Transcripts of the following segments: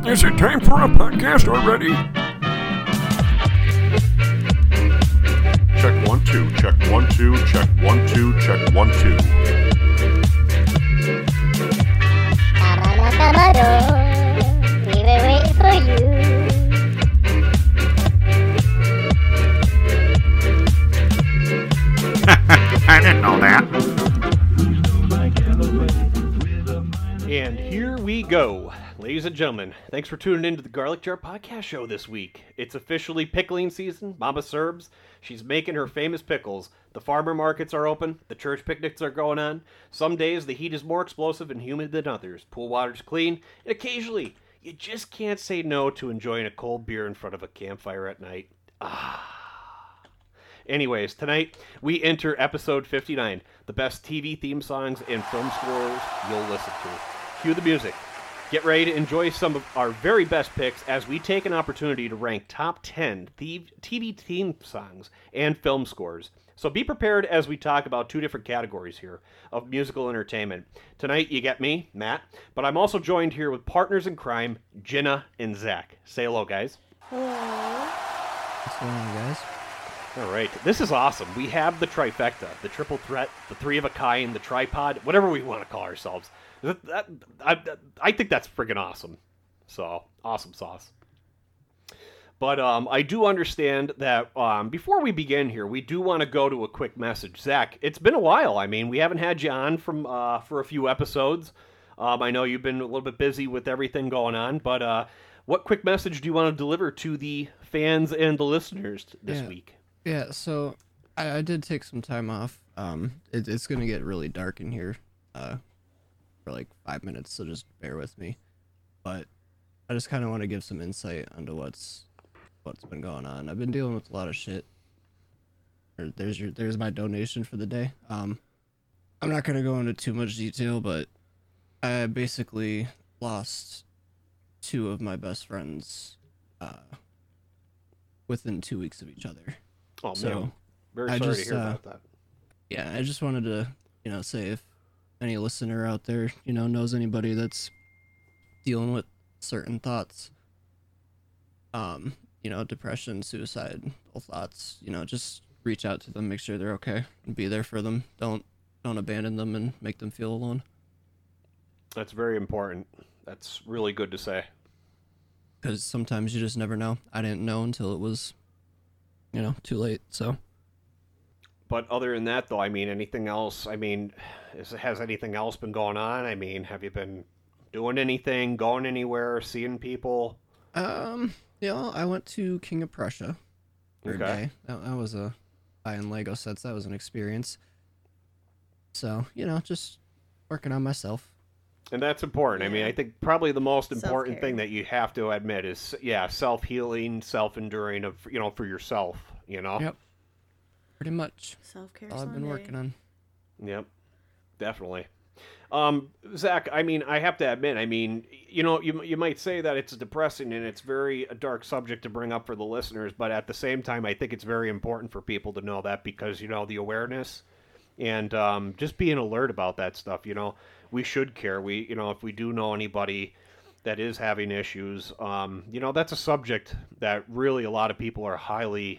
Is it time for a podcast already? Check 1 2, check 1 2, check 1 2, check 1 2. We were waiting for you. I didn't know that. And here we go. Ladies and gentlemen, thanks for tuning in to the Garlic Jar Podcast Show this week. It's officially pickling season. Mama Serbs, she's making her famous pickles. The farmer markets are open. The church picnics are going on. Some days the heat is more explosive and humid than others. Pool water's clean. And occasionally, you just can't say no to enjoying a cold beer in front of a campfire at night. Anyways, tonight we enter episode 59, the best TV theme songs and film scores you'll listen to. Cue the music. Get ready to enjoy some of our very best picks as we take an opportunity to rank top 10 TV theme songs and film scores. So be prepared as we talk about two different categories here of musical entertainment. Tonight you get me, Matt, but I'm also joined here with partners in crime, Jenna and Zach. Say hello, guys. What's going on, guys? All right, this is awesome. We have the trifecta, the triple threat, the three of a kind, the tripod, whatever we want to call ourselves. I think that's friggin' awesome. So, awesome sauce. But I do understand that before we begin here, we do want to go to a quick message. Zach, it's been a while. I mean, we haven't had you on for a few episodes. I know you've been a little bit busy with everything going on, but what quick message do you want to deliver to the fans and the listeners this week? Yeah, so I did take some time off. It's going to get really dark in here for like 5 minutes, so just bear with me. But I just kind of want to give some insight onto what's been going on. I've been dealing with a lot of shit. There's my donation for the day. I'm not going to go into too much detail, but I basically lost two of my best friends within 2 weeks of each other. Oh, so man. Very sorry to hear about that. Yeah, I just wanted to, say if any listener out there, knows anybody that's dealing with certain thoughts, depression, suicidal thoughts, just reach out to them, make sure they're okay, and be there for them. Don't abandon them and make them feel alone. That's very important. That's really good to say. Because sometimes you just never know. I didn't know until it was, too late, so. But other than that, though, I mean, anything else? I mean, has anything else been going on? I mean, have you been doing anything, going anywhere, seeing people? I went to King of Prussia for a Okay. day. That was buying Lego sets. That was an experience. So, just working on myself. And that's important. I mean, I think probably the most important Self-care. thing that you have to admit is, self-healing, self-enduring for yourself, Yep. Pretty much. Self-care All I've been working on. Yep, definitely. Zach, I mean, I have to admit, I mean, you might say that it's depressing and it's very a dark subject to bring up for the listeners, but at the same time, I think it's very important for people to know that because, the awareness and just being alert about that stuff, we should care. We, if we do know anybody that is having issues, that's a subject that really a lot of people are highly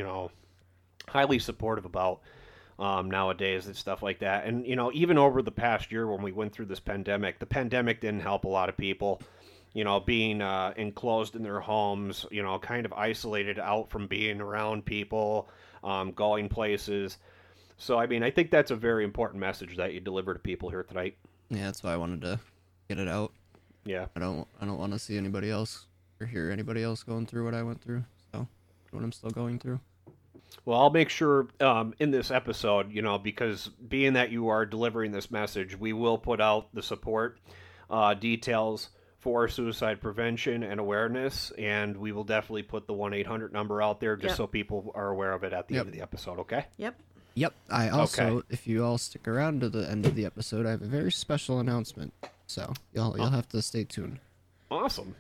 supportive about nowadays and stuff like that. And, even over the past year when we went through this pandemic, the pandemic didn't help a lot of people, being enclosed in their homes, kind of isolated out from being around people, going places. So, I mean, I think that's a very important message that you deliver to people here tonight. Yeah, that's why I wanted to get it out. Yeah. I don't want to see anybody else or hear anybody else going through what I went through. So, what I'm still going through. Well, I'll make sure in this episode, because being that you are delivering this message, we will put out the support details for suicide prevention and awareness, and we will definitely put the 1-800 number out there just so people are aware of it at the end of the episode, okay? Yep. I also, if you all stick around to the end of the episode, I have a very special announcement. So, you'll have to stay tuned. Awesome.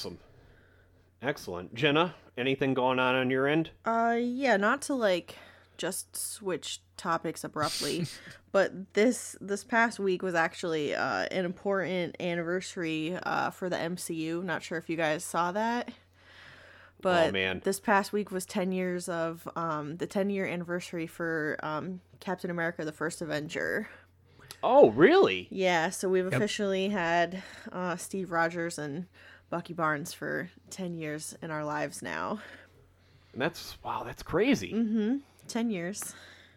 Excellent. Jenna, anything going on your end? Yeah, not to just switch topics abruptly, but this past week was actually an important anniversary for the MCU. Not sure if you guys saw that. But this past week was 10 years of the 10-year anniversary for Captain America: The First Avenger. Oh, really? Yeah, so we've officially had Steve Rogers and Bucky Barnes for 10 years in our lives now. And that's crazy. 10 years.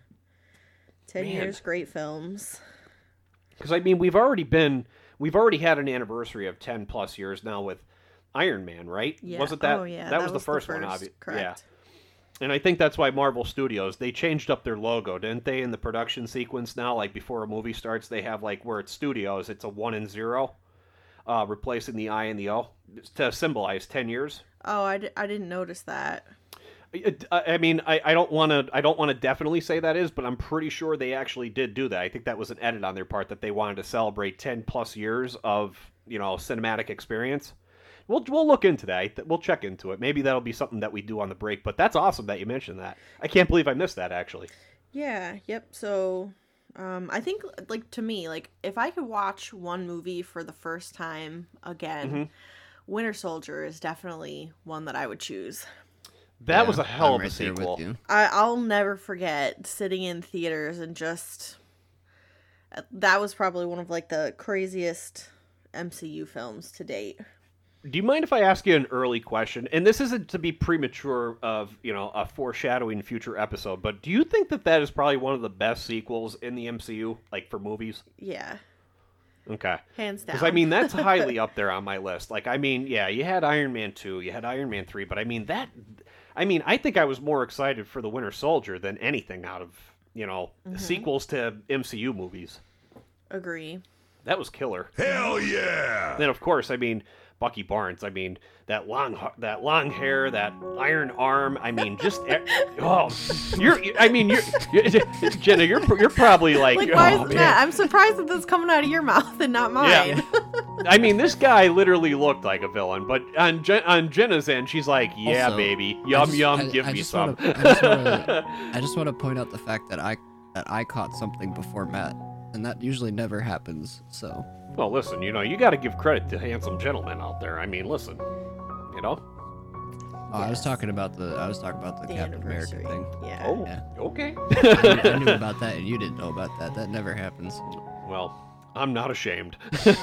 10 years, great films. Because, I mean, we've already had an anniversary of 10 plus years now with Iron Man, right? Yeah. Wasn't that? Oh, yeah. That was the first one, obviously. Correct. Yeah. And I think that's why Marvel Studios, they changed up their logo, didn't they, in the production sequence now? Like, before a movie starts, they have, like, where it's studios, it's a 1 and 0, replacing the I and the O, to symbolize 10 years. Oh, I didn't notice that. I mean, I don't want to definitely say that is, but I'm pretty sure they actually did do that. I think that was an edit on their part, that they wanted to celebrate 10 plus years of, cinematic experience. We'll look into that. We'll check into it. Maybe that'll be something that we do on the break. But that's awesome that you mentioned that. I can't believe I missed that, actually. Yeah. Yep. So, I think, like, to me, like, if I could watch one movie for the first time again, Winter Soldier is definitely one that I would choose. That was a hell of a sequel. I'll never forget sitting in theaters and just... That was probably one of, like, the craziest MCU films to date. Do you mind if I ask you an early question? And this isn't to be premature of, a foreshadowing future episode, but do you think that is probably one of the best sequels in the MCU, like, for movies? Yeah. Okay. Hands down. Because, I mean, that's highly up there on my list. Like, I mean, yeah, you had Iron Man 2, you had Iron Man 3, but I mean, I think I was more excited for the Winter Soldier than anything out of, sequels to MCU movies. Agree. That was killer. Hell yeah! Then, of course, I mean, Bucky Barnes. I mean, that long hair, that iron arm. I mean, just Jenna, you're probably like why is that? I'm surprised that that's coming out of your mouth and not mine. Yeah. I mean, this guy literally looked like a villain, but on Jenna's end, she's like, "Yeah, also, baby, yum, give me some." I just want to point out the fact that I caught something before Matt, and that usually never happens. So. Well, listen, you got to give credit to handsome gentlemen out there. I mean, listen, Oh, I was talking about the Captain America thing. Yeah. Oh, yeah. Okay. I knew about that, and you didn't know about that. That never happens. Well, I'm not ashamed.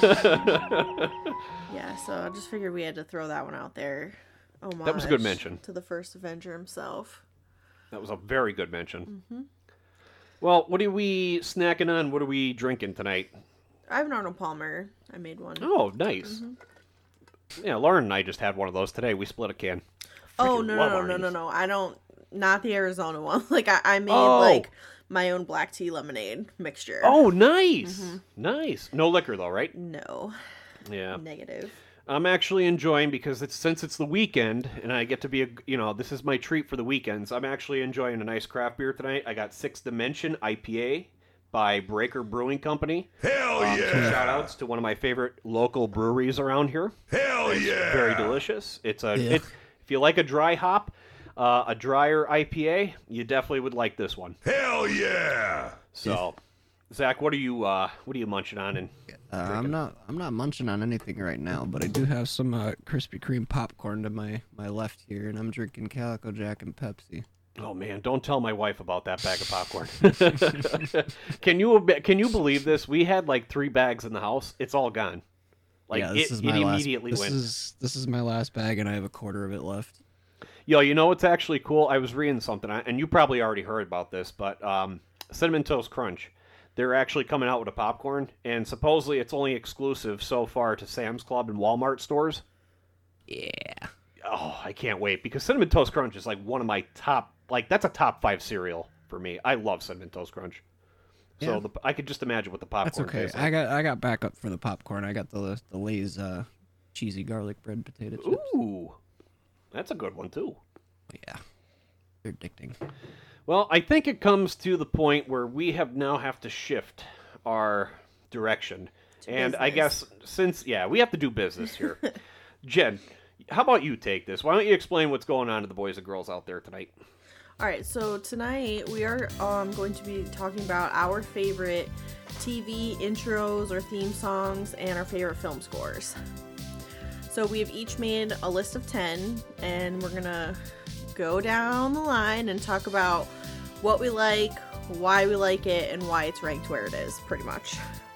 Yeah, so I just figured we had to throw that one out there. Homage that was a good mention. To the first Avenger himself. That was a very good mention. Mm-hmm. Well, what are we snacking on? What are we drinking tonight? I have an Arnold Palmer. I made one. Oh, nice. Mm-hmm. Yeah, Lauren and I just had one of those today. We split a can. Oh, no. I don't... Not the Arizona one. Like, I made, like, my own black tea lemonade mixture. Oh, nice. Mm-hmm. Nice. No liquor, though, right? No. Yeah. Negative. I'm actually enjoying, because since it's the weekend, and I get to be this is my treat for the weekends, I'm actually enjoying a nice craft beer tonight. I got Sixth Dimension IPA by Breaker Brewing Company. Hell yeah! Shout outs to one of my favorite local breweries around here. Hell yeah! Very delicious. If you like a dry hop, a drier IPA, you definitely would like this one. Hell yeah! So, Zach, what are you munching on? And I'm not munching on anything right now, but I do have some Krispy Kreme popcorn to my left here, and I'm drinking Calico Jack and Pepsi. Oh man, don't tell my wife about that bag of popcorn. Can you believe this? We had like 3 bags in the house. It's all gone. Like yeah, it immediately went. This is my last bag, and I have a quarter of it left. Yo, you know what's actually cool? I was reading something, and you probably already heard about this, but Cinnamon Toast Crunch, they're actually coming out with a popcorn, and supposedly it's only exclusive so far to Sam's Club and Walmart stores. Yeah. Oh, I can't wait, because Cinnamon Toast Crunch is like one of my top. Like, that's a top 5 cereal for me. I love Cinnamon Toast Crunch. So yeah. I could just imagine what the popcorn That's okay. tastes like. I got backup for the popcorn. I got the Lay's cheesy garlic bread potato chips. Ooh, that's a good one too. Yeah, they're addicting. Well, I think it comes to the point where we have to shift our direction, and I guess we have to do business here. Jen, how about you take this? Why don't you explain what's going on to the boys and girls out there tonight? All right, so tonight we are going to be talking about our favorite TV intros or theme songs and our favorite film scores. So we have each made a list of 10, and we're gonna go down the line and talk about what we like, why we like it, and why it's ranked where it is, pretty much.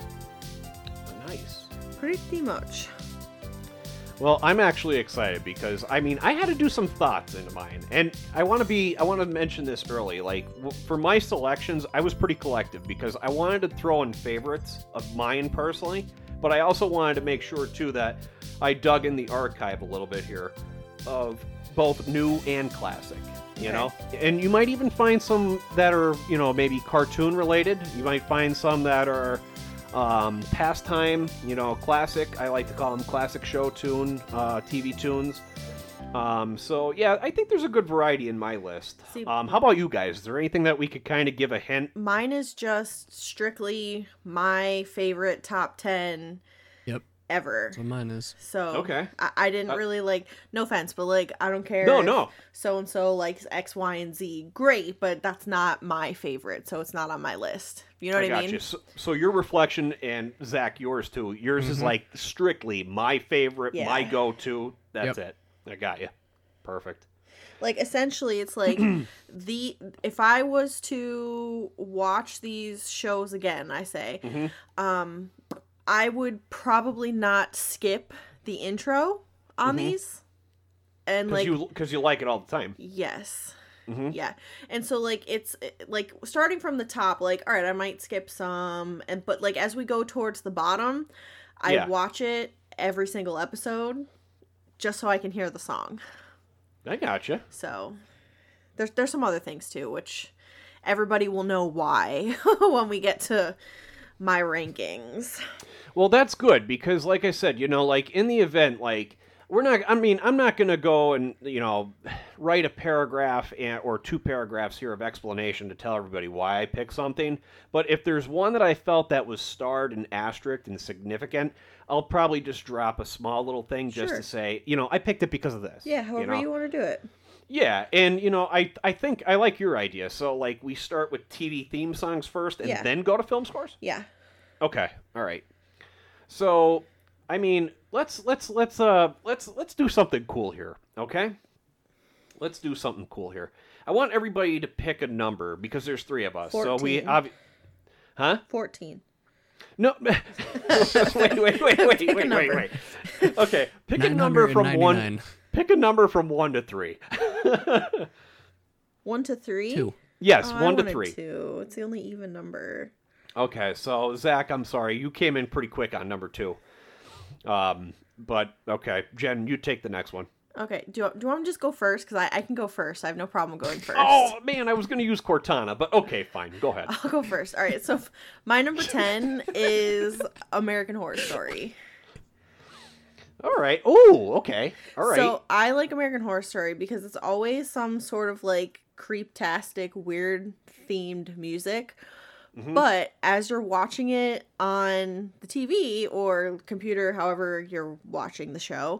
Nice. Pretty much. Well, I'm actually excited because I had to do some thoughts into mine, and I want to mention this early. Like for my selections, I was pretty collective because I wanted to throw in favorites of mine personally, but I also wanted to make sure too that I dug in the archive a little bit here of both new and classic. You know, and you might even find some that are maybe cartoon related. You might find some that are pastime, classic. I like to call them classic show tune, TV tunes. So yeah, I think there's a good variety in my list. See, how about you guys? Is there anything that we could kind of give a hint? Mine is just strictly my favorite top 10 ever. That's what mine is. So Okay. I didn't really like, no offense, but like I don't care. No. So and so likes X, Y, and Z. Great, but that's not my favorite, so it's not on my list. You know what I mean? You. So your reflection, and Zach, yours too. Yours is like strictly my favorite, my go-to. That's it. I got you. Perfect. Like essentially, it's like if I was to watch these shows again, I say, I would probably not skip the intro on these, and because you like it all the time. Yes. Yeah. And so like it's like starting from the top, like all right, I might skip some, but like as we go towards the bottom, I watch it every single episode just so I can hear the song. I gotcha. So there's some other things too, which everybody will know why when we get to my rankings. Well, that's good because, like I said, like in the event, like I'm not going to go and, write a paragraph or 2 paragraphs here of explanation to tell everybody why I picked something. But if there's one that I felt that was starred and asterisked and significant, I'll probably just drop a small little thing just to say, I picked it because of this. Yeah, however you want to do it. Yeah, and, I think I like your idea. So, like, we start with TV theme songs first and then go to film scores? Yeah. Okay, all right. So, let's do something cool here, okay? Let's do something cool here. I want everybody to pick a number because there's 3 of us. 14. So we 14. No. wait. Okay, pick a number from 1. Pick a number from 1 to 3. 1 to 3? 2. Yes, Oh, 1 to I wanted 3. 2. It's the only even number. Okay, so Zach, I'm sorry, you came in pretty quick on number 2. But okay, Jen, you take the next one. Okay, do you want me to just go first? Because I can go first. I have no problem going first. Oh, man, I was going to use Cortana, but okay, fine. Go ahead. I'll go first. All right, so my number 10 is American Horror Story. All right. Oh, okay. All right. So I like American Horror Story because it's always some sort of like creep-tastic, weird themed music. But as you're watching it on the TV or computer, however you're watching the show,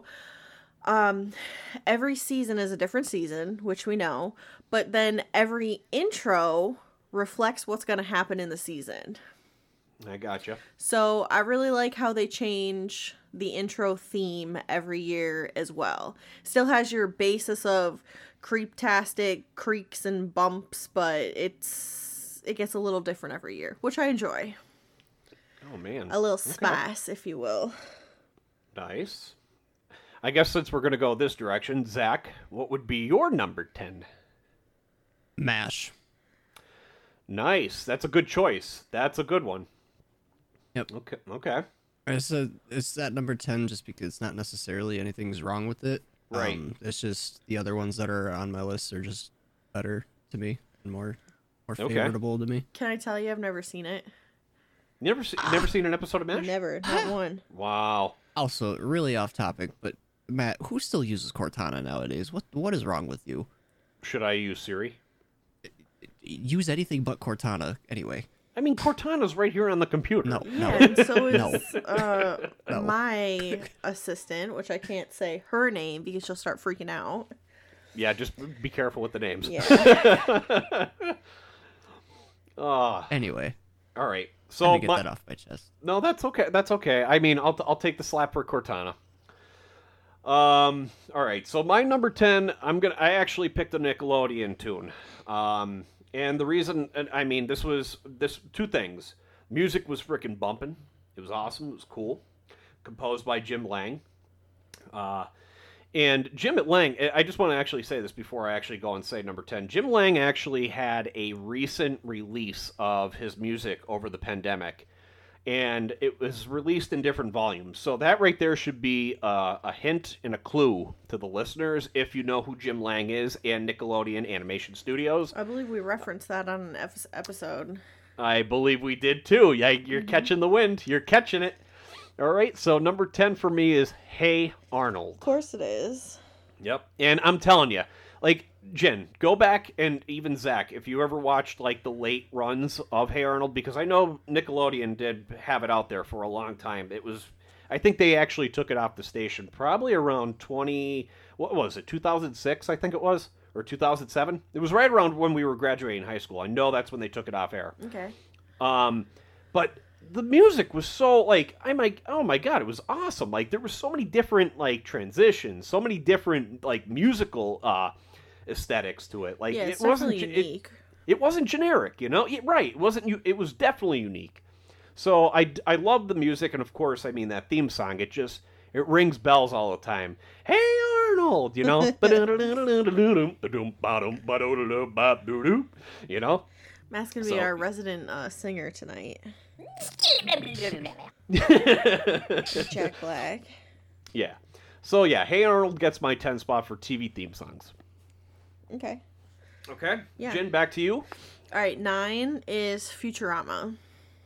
every season is a different season, which we know. But then every intro reflects what's going to happen in the season. I gotcha. So I really like how they change the intro theme every year as well. Still has your basis of creep-tastic creaks and bumps, but it gets a little different every year, which I enjoy. Oh, man. A little spice, if you will. Nice. I guess since we're going to go this direction, Zach, what would be your number 10? MASH. Nice. That's a good choice. That's a good one. Yep. Okay. It's that number 10 just because not necessarily anything's wrong with it. Right. It's just the other ones that are on my list are just better to me and more favorable to me. Can I tell you I've never seen it? Never seen an episode of MASH? Never. Not one. Wow. Also, really off topic, but Matt, who still uses Cortana nowadays? What is wrong with you? Should I use Siri? Use anything but Cortana, anyway. I mean, Cortana's right here on the computer. No. Yeah, and so is No. my assistant, which I can't say her name because she'll start freaking out. Yeah, just be careful with the names. Yeah. Anyway, All right. had So to get that off my chest. No, that's okay. That's okay. I mean, I'll take the slap for Cortana. All right. So my number 10, I actually picked a Nickelodeon tune. And the reason, and I mean, this two things. Music was freaking bumping. It was awesome. It was cool. Composed by Jim Lang. And Jim Lang, I just want to actually say this before I actually go and say number 10. Jim Lang actually had a recent release of his music over the pandemic, and it was released in different volumes. So that right there should be a hint and a clue to the listeners if you know who Jim Lang is and Nickelodeon Animation Studios. I believe we referenced that on an episode. I believe we did too. Yeah, you're catching the wind. You're catching it. All right, so number 10 for me is Hey Arnold. Of course it is. Yep. And I'm telling you, like, Jen, go back, and even Zach, if you ever watched, like, the late runs of Hey Arnold, because I know Nickelodeon did have it out there for a long time. I think they actually took it off the station probably around 2006, I think it was, or 2007? It was right around when we were graduating high school. I know that's when they took it off air. Okay. But the music was so, like, I'm like, oh my god, it was awesome. Like, there were so many different, like, transitions, so many different, like, musical aesthetics to it. Like, Yeah, it's it wasn't definitely unique. It wasn't generic, you know? Right, it wasn't. It was definitely unique. So I love the music, and of course, I mean, that theme song, it rings bells all the time. Hey Arnold, you know? You know? Matt's gonna be our resident singer tonight. Jack Black. Yeah. So yeah, Hey Arnold gets my 10 spot for TV theme songs. Okay. Okay. Yeah. Jen, back to you. All right, 9 is Futurama.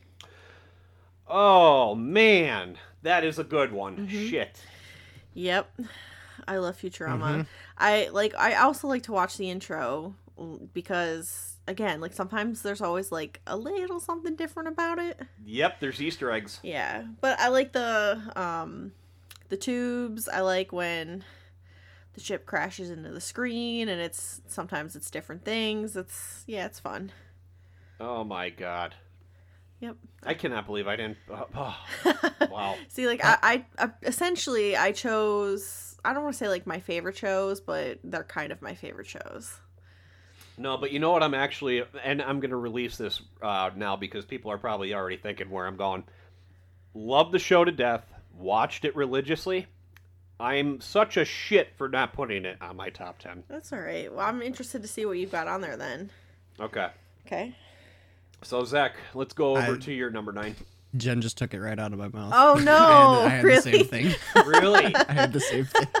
Oh man, that is a good one. Shit. Yep. I love Futurama. I also like to watch the intro because again, like sometimes there's always like a little something different about it. Yep, there's Easter eggs. Yeah. But I like the tubes. I like when the ship crashes into the screen and sometimes it's different things. It's fun. Oh my god. Yep. I cannot believe I didn't. Wow. See, like I essentially I chose. I don't want to say like my favorite shows, but they're kind of my favorite shows. No, but you know what? I'm actually, and I'm going to release this now because people are probably already thinking where I'm going. Love the show to death. Watched it religiously. I'm such a shit for not putting it on my top 10. That's all right. Well, I'm interested to see what you've got on there then. Okay. Okay. So, Zach, let's go over to your number 9. Jen just took it right out of my mouth. Oh no! I had Really? the same thing. Really? I had the same thing.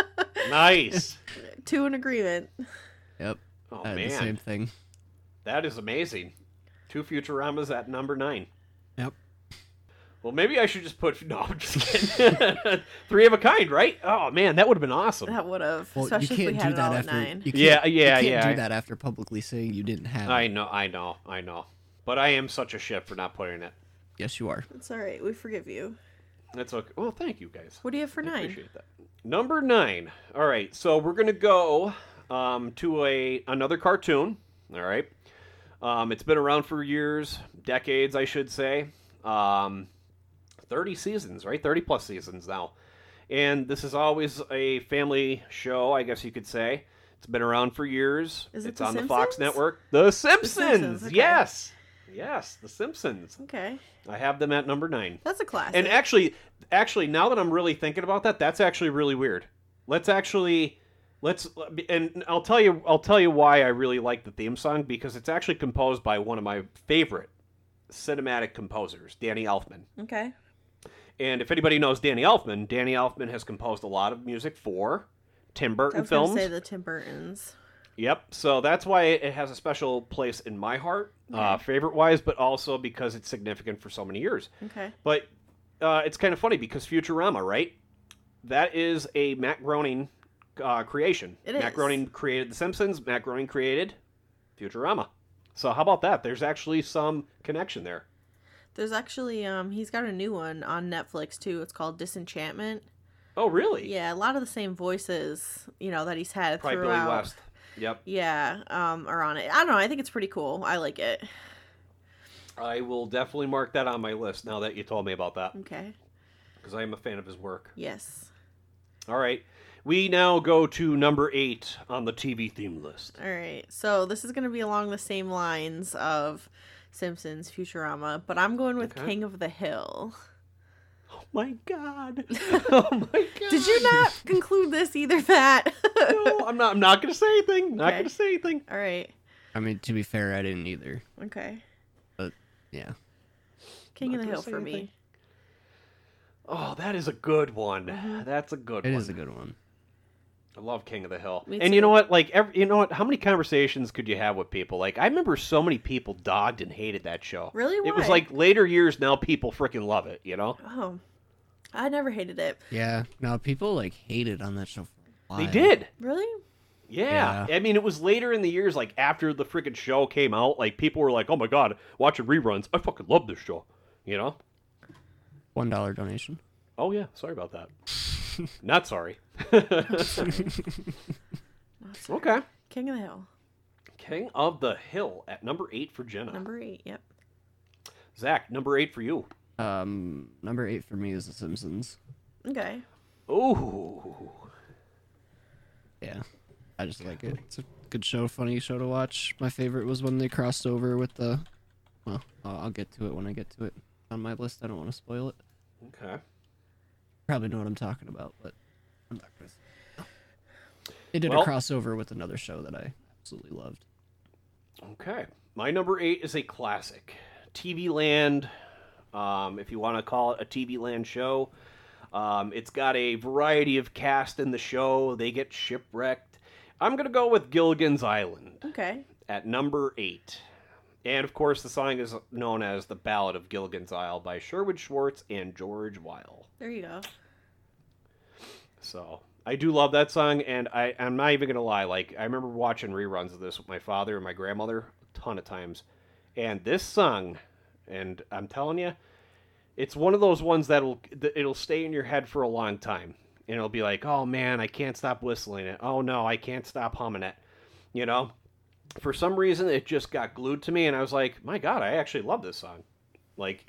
Nice. 2 in agreement. Yep. Oh, I had man. the same thing. That is amazing. 2 Futuramas at number 9. Yep. Well, maybe I should just put... No, I'm just kidding. 3 of a kind, right? Oh, man, that would have been awesome. That would have, Well, especially you if we can't had do it that all at after. 9. You Yeah, can't I- do that after publicly saying you didn't have it. I know. But I am such a shit for not putting it. Yes, you are. It's all right. We forgive you. That's okay. Well, thank you, guys. What do you have for I 9? appreciate that. Number 9. All right, so we're going to go to another cartoon. All right. It's been around for years, decades, I should say. 30 seasons, right? 30 plus seasons now. And this is always a family show, I guess you could say. It's been around for years. Is it It's The on the Fox Simpsons? Network. The Simpsons. Simpsons, okay. Yes, The Simpsons. Okay. I have them at number 9. That's a classic. And actually, now that I'm really thinking about that, that's actually really weird. And I'll tell you why I really like the theme song, because it's actually composed by one of my favorite cinematic composers, Danny Elfman. Okay. And if anybody knows Danny Elfman has composed a lot of music for Tim I Burton was going films. to say the Tim Burtons. Yep. So that's why it has a special place in my heart, favorite-wise, but also because it's significant for so many years. Okay. But it's kind of funny because Futurama, right? That is a Matt Groening creation. It Matt is. Groening created The Simpsons. Matt Groening created Futurama. So how about that? There's actually some connection there. There's actually he's got a new one on Netflix too. It's called Disenchantment. Oh, really? Yeah, a lot of the same voices, that he's had Probably throughout. Billy West. Yep. Yeah, are on it. I don't know. I think it's pretty cool. I like it. I will definitely mark that on my list now that you told me about that, Okay. because I am a fan of his work. Yes. All right. We now go to number 8 on the TV theme list. All right. So this is going to be along the same lines of Simpsons, Futurama, but I'm going with Okay. King of the Hill. Oh my god. Oh my god. Did you not conclude this either, Pat? No, I'm not going to say anything. Not Okay. going to say anything. All right. I mean, to be fair, I didn't either. Okay. But yeah, King Not of the gonna Hill say for anything. me. Oh, that is a good one. Mm-hmm. That's a good it one. is a good one. I love King of the Hill. Me And you too. know what? Like, you know what? How many conversations could you have with people? Like, I remember so many people dogged and hated that show. Really? It was Why? like later years now people freaking love it, you know? Oh, I never hated it. Yeah, no, people like hated on that show for a while. They did. Really? Yeah. Yeah. I mean, it was later in the years, like after the freaking show came out, like people were like, oh my god, watching reruns. I fucking love this show. You know? $1 donation. Oh, yeah. Sorry about that. Not sorry. Okay. King of the Hill. King of the Hill at number 8 for Jenna. Number 8. Yep. Zach, number 8 for you. Number 8 for me is The Simpsons. Okay. Ooh. Yeah, I just like it. It's a good show, funny show to watch. My favorite was when they crossed over with the. Well, I'll get to it when I get to it. On my list, I don't want to spoil it. Okay. Probably know what I'm talking about, but I'm not gonna. They did Well- a crossover with another show that I absolutely loved. Okay. My number 8 is a classic. TV Land, if you want to call it a TV Land show. It's got a variety of cast in the show. They get shipwrecked. I'm going to go with Gilligan's Island Okay. at number 8. And, of course, the song is known as The Ballad of Gilligan's Isle by Sherwood Schwartz and George Weil. There you go. So, I do love that song, and I'm not even going to lie. Like, I remember watching reruns of this with my father and my grandmother a ton of times. And this song, and I'm telling you, it's one of those ones it'll stay in your head for a long time. And it'll be like, oh man, I can't stop whistling it. Oh no, I can't stop humming it. You know? For some reason, it just got glued to me, and I was like, my God, I actually love this song. Like,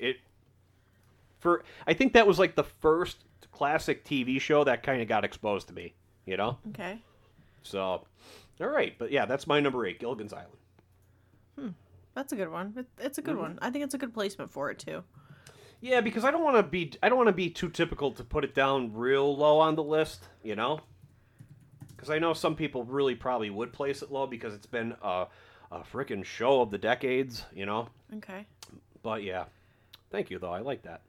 I think that was like the first classic TV show that kind of got exposed to me, you know? Okay. So, all right. But yeah, that's my number 8, Gilligan's Island. That's a good one. It's a good one. I think it's a good placement for it too. Yeah, because I don't want to be too typical to put it down real low on the list, you know? Because I know some people really probably would place it low because it's been a freaking show of the decades, you know? Okay. But yeah. Thank you, though. I like that.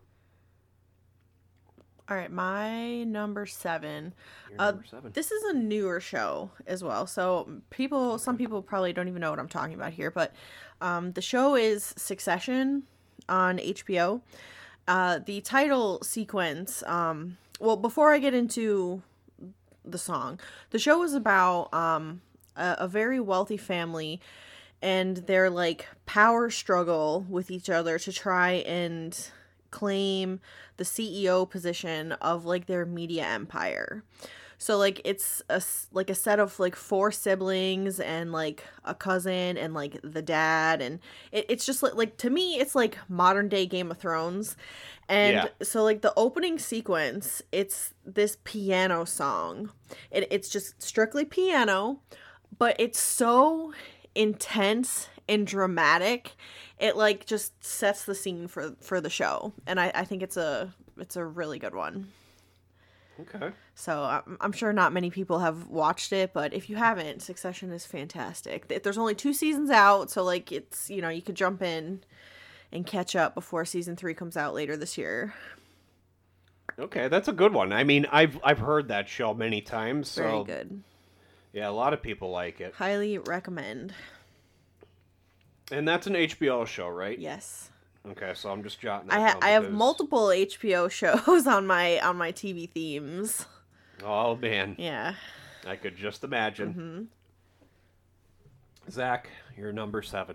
All right, my number 7. You're number 7. This is a newer show as well. So some people probably don't even know what I'm talking about here, but the show is Succession on HBO. The title sequence, well, before I get into the song, the show is about a very wealthy family and their like power struggle with each other to try and claim the CEO position of like their media empire. So like it's a set of like 4 siblings and like a cousin and like the dad, and it's just like to me it's like modern day Game of Thrones. And Yeah. so like the opening sequence, it's this piano song. It's just strictly piano, but it's so intense and dramatic. It like just sets the scene for the show, and I think it's a really good one. Okay. So I'm sure not many people have watched it, but if you haven't, Succession is fantastic. There's only 2 seasons out, so like it's, you could jump in and catch up before season 3 comes out later this year. Okay, that's a good one. I mean, I've heard that show many times, so Very good. yeah, a lot of people like it. Highly recommend. And that's an HBO show, right? Yes. Okay, so I'm just jotting that down I have because- multiple HBO shows on my TV themes. Oh man, Yeah. I could just imagine. Mm-hmm. Zach, you're number 7.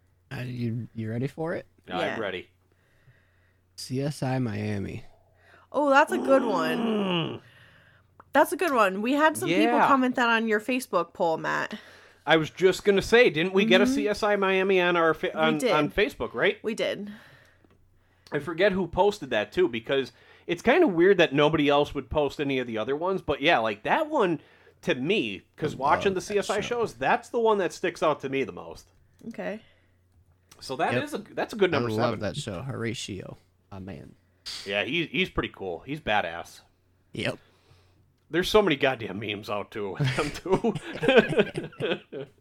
You ready for it? Yeah. I'm ready. CSI Miami. Oh, that's a good one. That's a good one. We had some people Yeah. comment that on your Facebook poll, Matt. I was just gonna say, didn't we get a CSI Miami on our on did. Facebook, right? We did. I forget who posted that too, because it's kind of weird that nobody else would post any of the other ones. But yeah, like that one to me, because watching the CSI shows, that's the one that sticks out to me the most. Okay. So that Yep. is that's a good number I 7. love that show, Horatio. Oh man. Yeah, he's pretty cool. He's badass. Yep. There's so many goddamn memes out too with him too.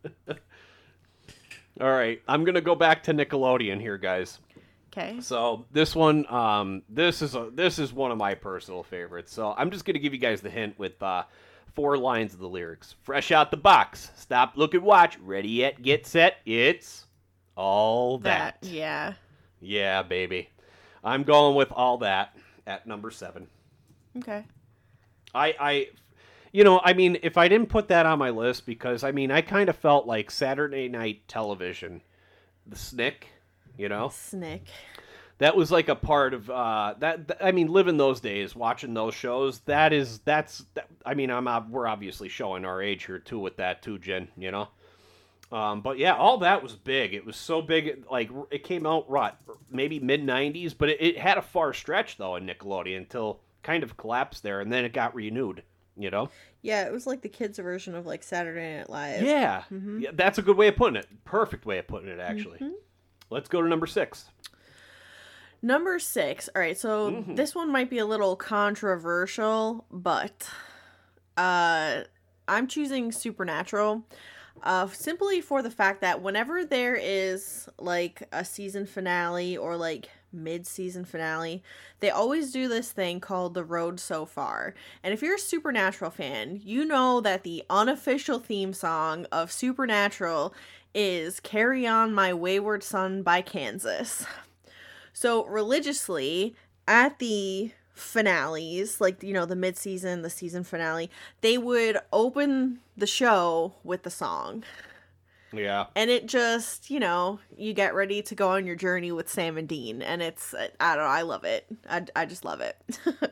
All right, I'm gonna go back to Nickelodeon here, guys. Okay. So this one, this is one of my personal favorites. So I'm just gonna give you guys the hint with 4 lines of the lyrics. Fresh out the box, stop, look, and watch. Ready yet? Get set. It's all that. Yeah. Yeah, baby. I'm going with all that at number 7. Okay. I mean, if I didn't put that on my list, because I mean, I kind of felt like Saturday night television, the Snick, Snick. that was like a part of that. I mean, living those days, watching those shows. I mean, we're obviously showing our age here too with that too, Jen. But yeah, all that was big. It was so big, like it came out maybe mid '90s, but it had a far stretch though in Nickelodeon until kind of collapsed there, and then it got renewed. Yeah, it was like the kids' version of like Saturday Night Live. Yeah. Yeah, that's a good way of putting it. Perfect way of putting it, actually. Let's go to number 6. Number 6. All right, so this one might be a little controversial, but I'm choosing Supernatural. Simply for the fact that whenever there is like a season finale or like mid-season finale, they always do this thing called The Road So Far. And if you're a Supernatural fan, you know that the unofficial theme song of Supernatural is Carry On My Wayward Son by Kansas. So religiously, at the finales, like, the mid-season, the season finale, they would open the show with the song. Yeah. And it just, you get ready to go on your journey with Sam and Dean. And it's, I don't know, I love it. I just love it.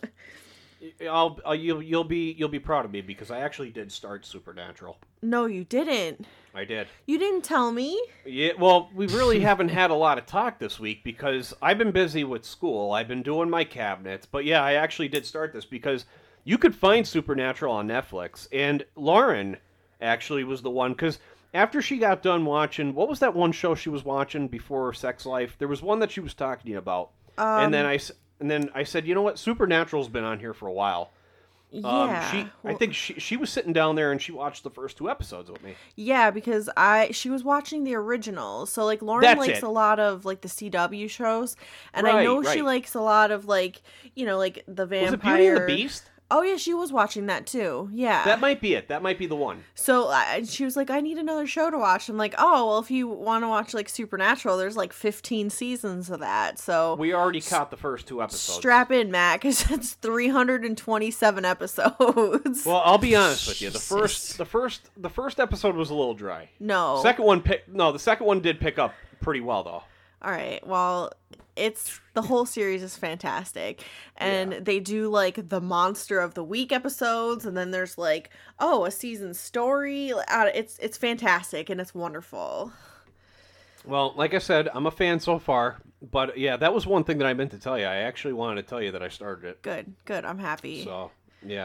You'll be proud of me because I actually did start Supernatural. No, you didn't. I did. You didn't tell me. Yeah, well, we really haven't had a lot of talk this week because I've been busy with school. I've been doing my cabinets. But yeah, I actually did start this because you could find Supernatural on Netflix. And Lauren actually was the one, because after she got done watching, what was that one show she was watching before Sex Life? There was one that she was talking to you about. And then I said, you know what? Supernatural's been on here for a while. Yeah. I think she was sitting down there and she watched the first 2 episodes with me. Yeah, because she was watching the originals. So like Lauren That's likes it. a lot of like the CW shows, and I Right, know she right. likes a lot of like like the vampire. Was it Beauty and the Beast? Oh yeah, she was watching that too. Yeah. That might be it. That might be the one. So she was like, I need another show to watch. I'm like, oh, well, if you want to watch like Supernatural, there's like 15 seasons of that. So We already caught the first 2 episodes. strap in, Matt, because it's 327 episodes. Well, I'll be honest with you. The first episode was a little dry. no. The second one did pick up pretty well though. All right. Well, the whole series is fantastic. And they do like the Monster of the Week episodes, and then there's like, a season story. It's fantastic and it's wonderful. Well, like I said, I'm a fan so far, but yeah, that was one thing that I meant to tell you. I actually wanted to tell you that I started it. Good. I'm happy. So, yeah.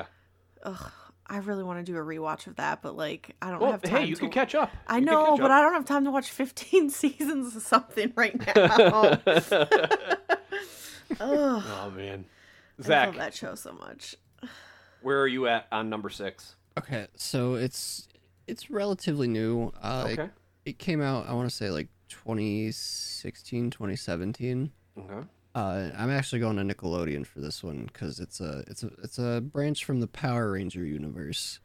I really want to do a rewatch of that, but like I don't Well, have time. hey, you can catch up. I You can know, catch but up. I don't have time to watch 15 seasons of something right now. Ugh, Oh man, I Zach, love that show so much. where are you at on number 6? Okay, so it's relatively new. Okay. It came out, I want to say like 2016, 2017. Okay. I'm actually going to Nickelodeon for this one because it's a branch from the Power Ranger universe.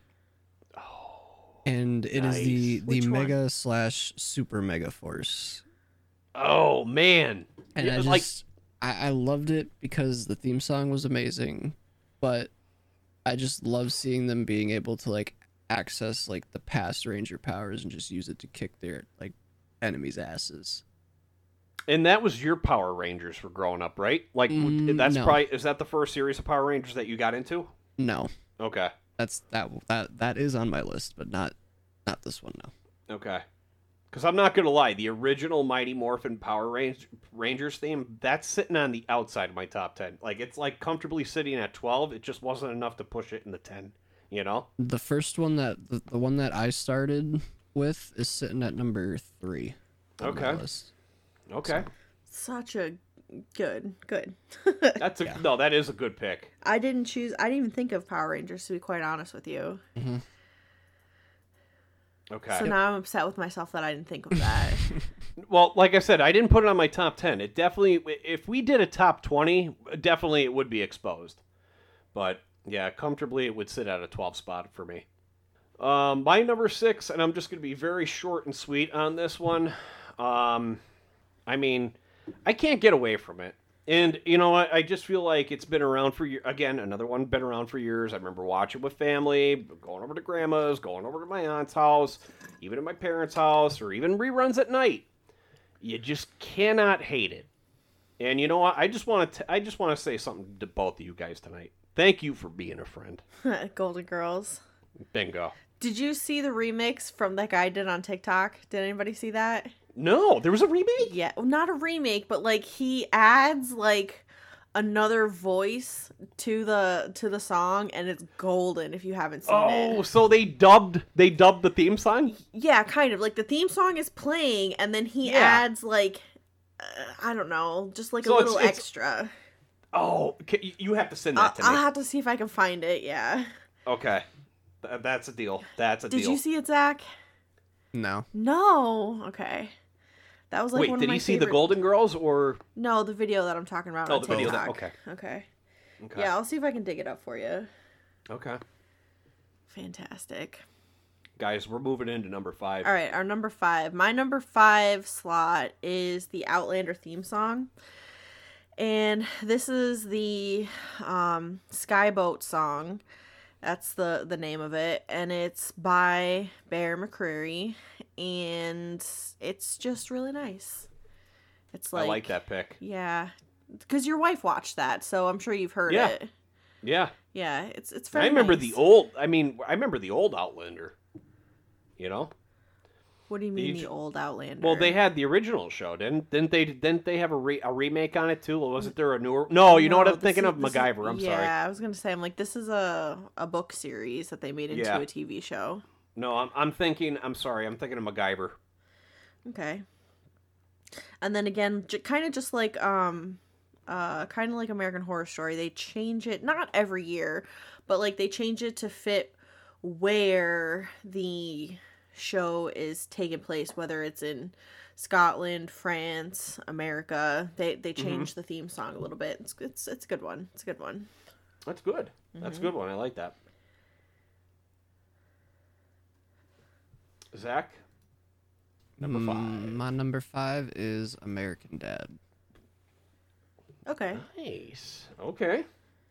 And it is the Which one? Mega / Super Mega Force. Oh man, And Yeah, I loved it because the theme song was amazing, but I just love seeing them being able to like access like the past Ranger powers and just use it to kick their like enemies' asses. And that was your Power Rangers for growing up, right? Like that's no. probably is that the first series of Power Rangers that you got into? No, Okay. that is on my list, but not this one. No. Okay. Because I'm not going to lie, the original Mighty Morphin Rangers theme, that's sitting on the outside of my top 10. Like, it's like comfortably sitting at 12. It just wasn't enough to push it in the 10, you know? The first one the one that I started with is sitting at number 3. On my Okay. list. Okay. Such a good. That's no, that is a good pick. I didn't even think of Power Rangers, to be quite honest with you. Okay. So now I'm upset with myself that I didn't think of that. Well, like I said, I didn't put it on my top 10. It definitely, if we did a top 20, definitely it would be exposed. But yeah, comfortably it would sit at a 12 spot for me. My number 6, and I'm just going to be very short and sweet on this one. I mean, I can't get away from it. And, you know what, I just feel like it's been around for years. Again, another one been around for years. I remember watching with family, going over to grandma's, going over to my aunt's house, even at my parents' house, or even reruns at night. You just cannot hate it. And you know what, I just want to say something to both of you guys tonight. Thank you for being a friend. Golden Girls. Bingo. Did you see the remix from that guy did on TikTok? Did anybody see that? No, there was a remake? Yeah, well, not a remake, but like he adds like another voice to the song, and it's golden if you haven't seen it. Oh, so they dubbed the theme song? Yeah, kind of. Like the theme song is playing, and then he Yeah. adds like I don't know, just like So a little it's- extra. Oh, you have to send that to me. I'll have to see if I can find it. Yeah. Okay. That's a deal. That's a deal. Did you see it, Zach? No. No. Okay. That was like Wait, one of did my he see favorite... the Golden Girls or? No, the video that I'm talking about. Oh, on the video that- TikTok. okay. Okay. Yeah, I'll see if I can dig it up for you. Okay. Fantastic. Guys, we're moving into number 5. All right, our number 5. My number 5 slot is the Outlander theme song. And this is the Skyboat song. That's the name of it. And it's by Bear McCreary. And it's just really nice. It's like... I like that pick. Yeah. Because your wife watched that, so I'm sure you've heard Yeah. it. Yeah. Yeah, it's very I remember nice. I remember the old Outlander. You know? What do you mean These- the old Outlander? Well, they had the original show, didn't they have a remake on it too? Or wasn't there a newer? No, you know what I'm this thinking is- of? this is- MacGyver. I'm sorry. Yeah, I was gonna say, I'm like, this is a book series that they made into Yeah. a TV show. No, I'm thinking. I'm sorry. I'm thinking of MacGyver. Okay. And then again, kind of just like kind of like American Horror Story, they change it not every year, but like they change it to fit where the show is taking place, whether it's in Scotland, France, America. They change the theme song a little bit. It's a good one. It's a good one. That's good. That's a good one. I like that. Zach, number 5. My number 5 is American Dad. Okay. Nice. Okay.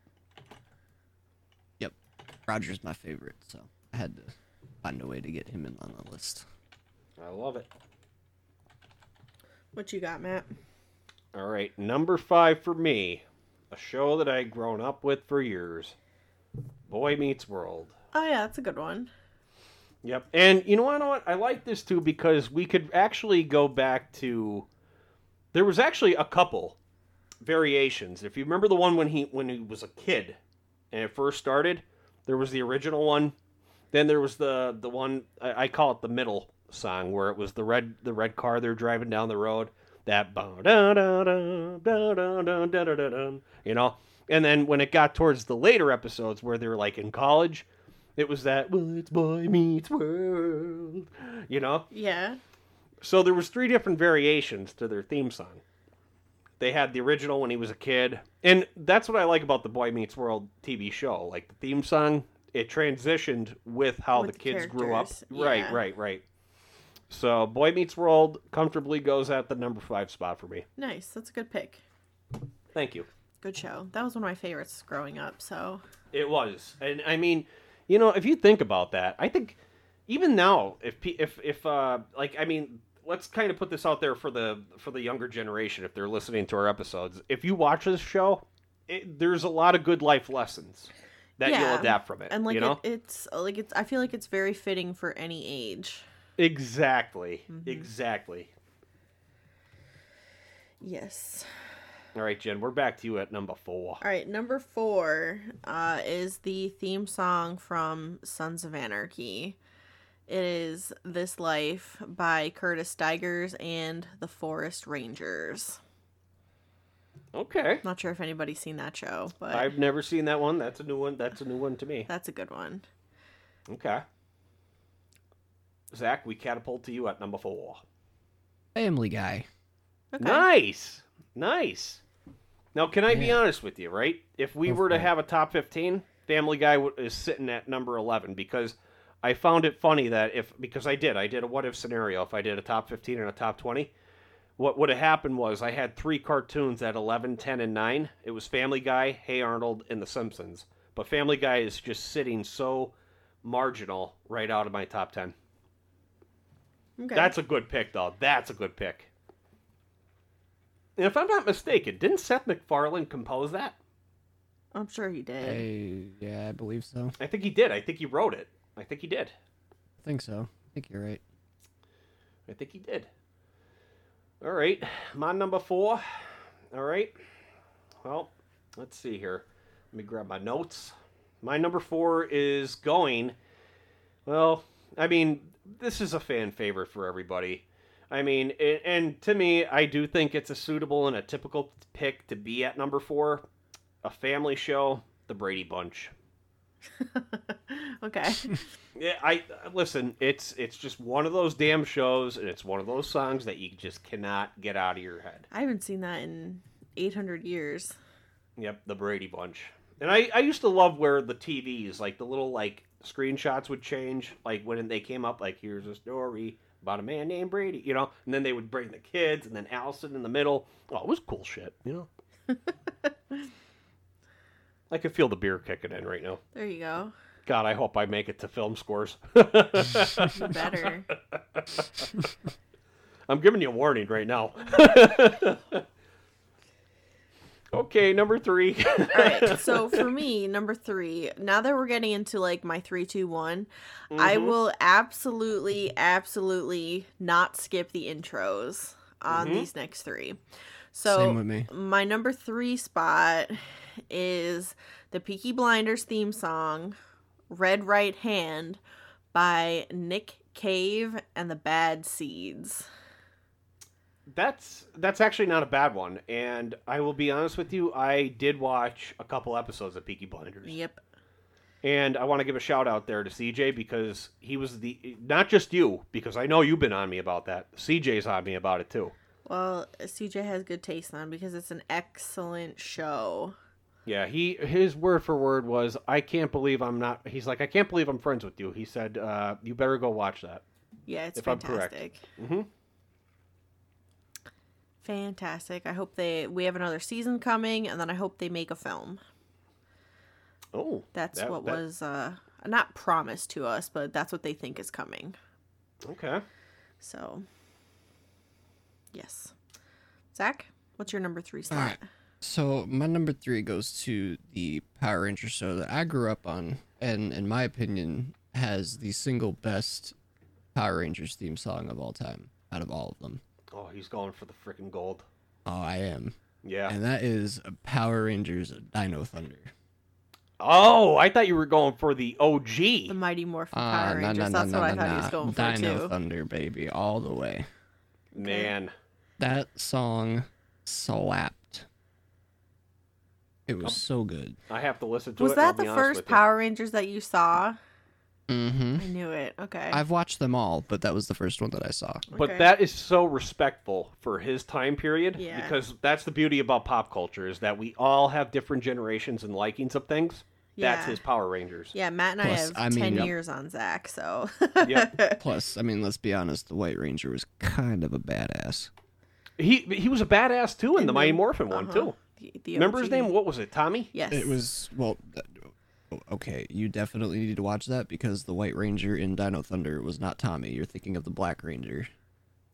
Yep. Roger's my favorite, so I had to find a way to get him in on the list. I love it. What you got, Matt? All right, number 5 for me, a show that I've grown up with for years, Boy Meets World. Oh yeah, that's a good one. Yep, and you know what? I like this too because we could actually go back to. There was actually a couple variations. If you remember the one when he was a kid, and it first started, there was the original one. Then there was the one I call it the middle song where it was the red car they're driving down the road. That you know, and then when it got towards the later episodes where they're like in college, it was that well, it's Boy Meets World, you know. Yeah. So there was 3 different variations to their theme song. They had the original when he was a kid, and that's what I like about the Boy Meets World TV show. Like the theme song, it transitioned with how With the the kids grew up. characters, Right, yeah. right. So Boy Meets World comfortably goes at the number 5 spot for me. Nice. That's a good pick. Thank you. Good show. That was one of my favorites growing up, so. It was, and I mean, you know, if you think about that, I think even now, if like, I mean, let's kind of put this out there for the younger generation if they're listening to our episodes. If you watch this show, there's a lot of good life lessons that you'll adapt from it. And like you know? it's I feel like it's very fitting for any age. Exactly. Exactly. Yes. All right, Jen, we're back to you at number 4. All right, number 4 is the theme song from Sons of Anarchy. It is This Life by Curtis Stigers and the Forest Rangers. Okay. Not sure if anybody's seen that show, but I've never seen that one. That's a new one. That's a new one to me. that's a good one. Okay. Zach, we catapult to you at number 4. Family Guy. Okay. Nice. Nice. Now, can I be Yeah. honest with you, right? If we Go were for to it. have a top 15, Family Guy is sitting at number 11 because I found it funny that because I did a what if scenario. If I did a top 15 and a top 20, what would have happened was I had 3 cartoons at 11, 10, and 9. It was Family Guy, Hey Arnold, and The Simpsons. But Family Guy is just sitting so marginal right out of my top 10. Okay. That's a good pick, though. That's a good pick. And if I'm not mistaken, didn't Seth MacFarlane compose that? I'm sure he did. I believe so. I think he did. I think he wrote it. I think he did. I think so. I think you're right. I think he did. All right. My number 4. All right. Well, let's see here. Let me grab my notes. My number 4 is going. Well, I mean, this is a fan favorite for everybody. I mean, and to me, I do think it's a suitable and a typical pick to be at number 4. A family show, The Brady Bunch. Okay. Yeah, I listen. It's just one of those damn shows, and it's one of those songs that you just cannot get out of your head. I haven't seen that in 800 years. Yep, The Brady Bunch. And I used to love where the TVs, like the little like screenshots would change, like when they came up, like here's a story about a man named Brady, you know, and then they would bring the kids, and then Allison in the middle. Oh, it was cool shit, you know. I could feel the beer kicking in right now. There you go. God, I hope I make it to film scores. You better. I'm giving you a warning right now. Okay, number 3. All right. So for me, number 3. Now that we're getting into like my 3, 2, 1, I will absolutely not skip the intros on these next 3. So Same with me. my number 3 spot is the Peaky Blinders theme song, Red Right Hand, by Nick Cave and the Bad Seeds. That's actually not a bad one, and I will be honest with you, I did watch a couple episodes of Peaky Blinders. Yep. And I want to give a shout out there to CJ because he was not just you, because I know you've been on me about that. CJ's on me about it too. Well, CJ has good taste then because it's an excellent show. Yeah, his word for word was, I can't believe I'm not, he's like, I can't believe I'm friends with you. He said, you better go watch that. Yeah, it's If I'm correct. fantastic. Mm-hmm. Fantastic. I hope we have another season coming, and then I hope they make a film. Oh. That's what was not promised to us, but that's what they think is coming. Okay. So, yes. Zach, what's your number 3 slot? All right. So my number 3 goes to the Power Rangers show that I grew up on, and in my opinion, has the single best Power Rangers theme song of all time, out of all of them. Oh, he's going for the freaking gold. Oh, I am. Yeah. And that is Power Rangers Dino Thunder. Oh, I thought you were going for the OG. The Mighty Morphin Power Rangers. That's what I thought he was going for, Dino too. Thunder, baby, all the way. Man. That song slapped. It was so good. I have to listen to Was it. and I'll that the be honest first with you. Power Rangers that you saw? Mm-hmm. I knew it. Okay. I've watched them all, but that was the first one that I saw. But Okay. that is so respectful for his time period. Yeah. Because that's the beauty about pop culture is that we all have different generations and likings of things. That's Yeah. his Power Rangers. Yeah, Matt and Plus, I have 10 yep. years on Zach, so. Yep. Plus, I mean, let's be honest, the White Ranger was kind of a badass. He was a badass too in And the Mighty then- Morphin one too. The Remember his OG. name? What was it? Tommy? Yes. It was, well, okay, you definitely need to watch that because the White Ranger in Dino Thunder was not Tommy. You're thinking of the Black Ranger.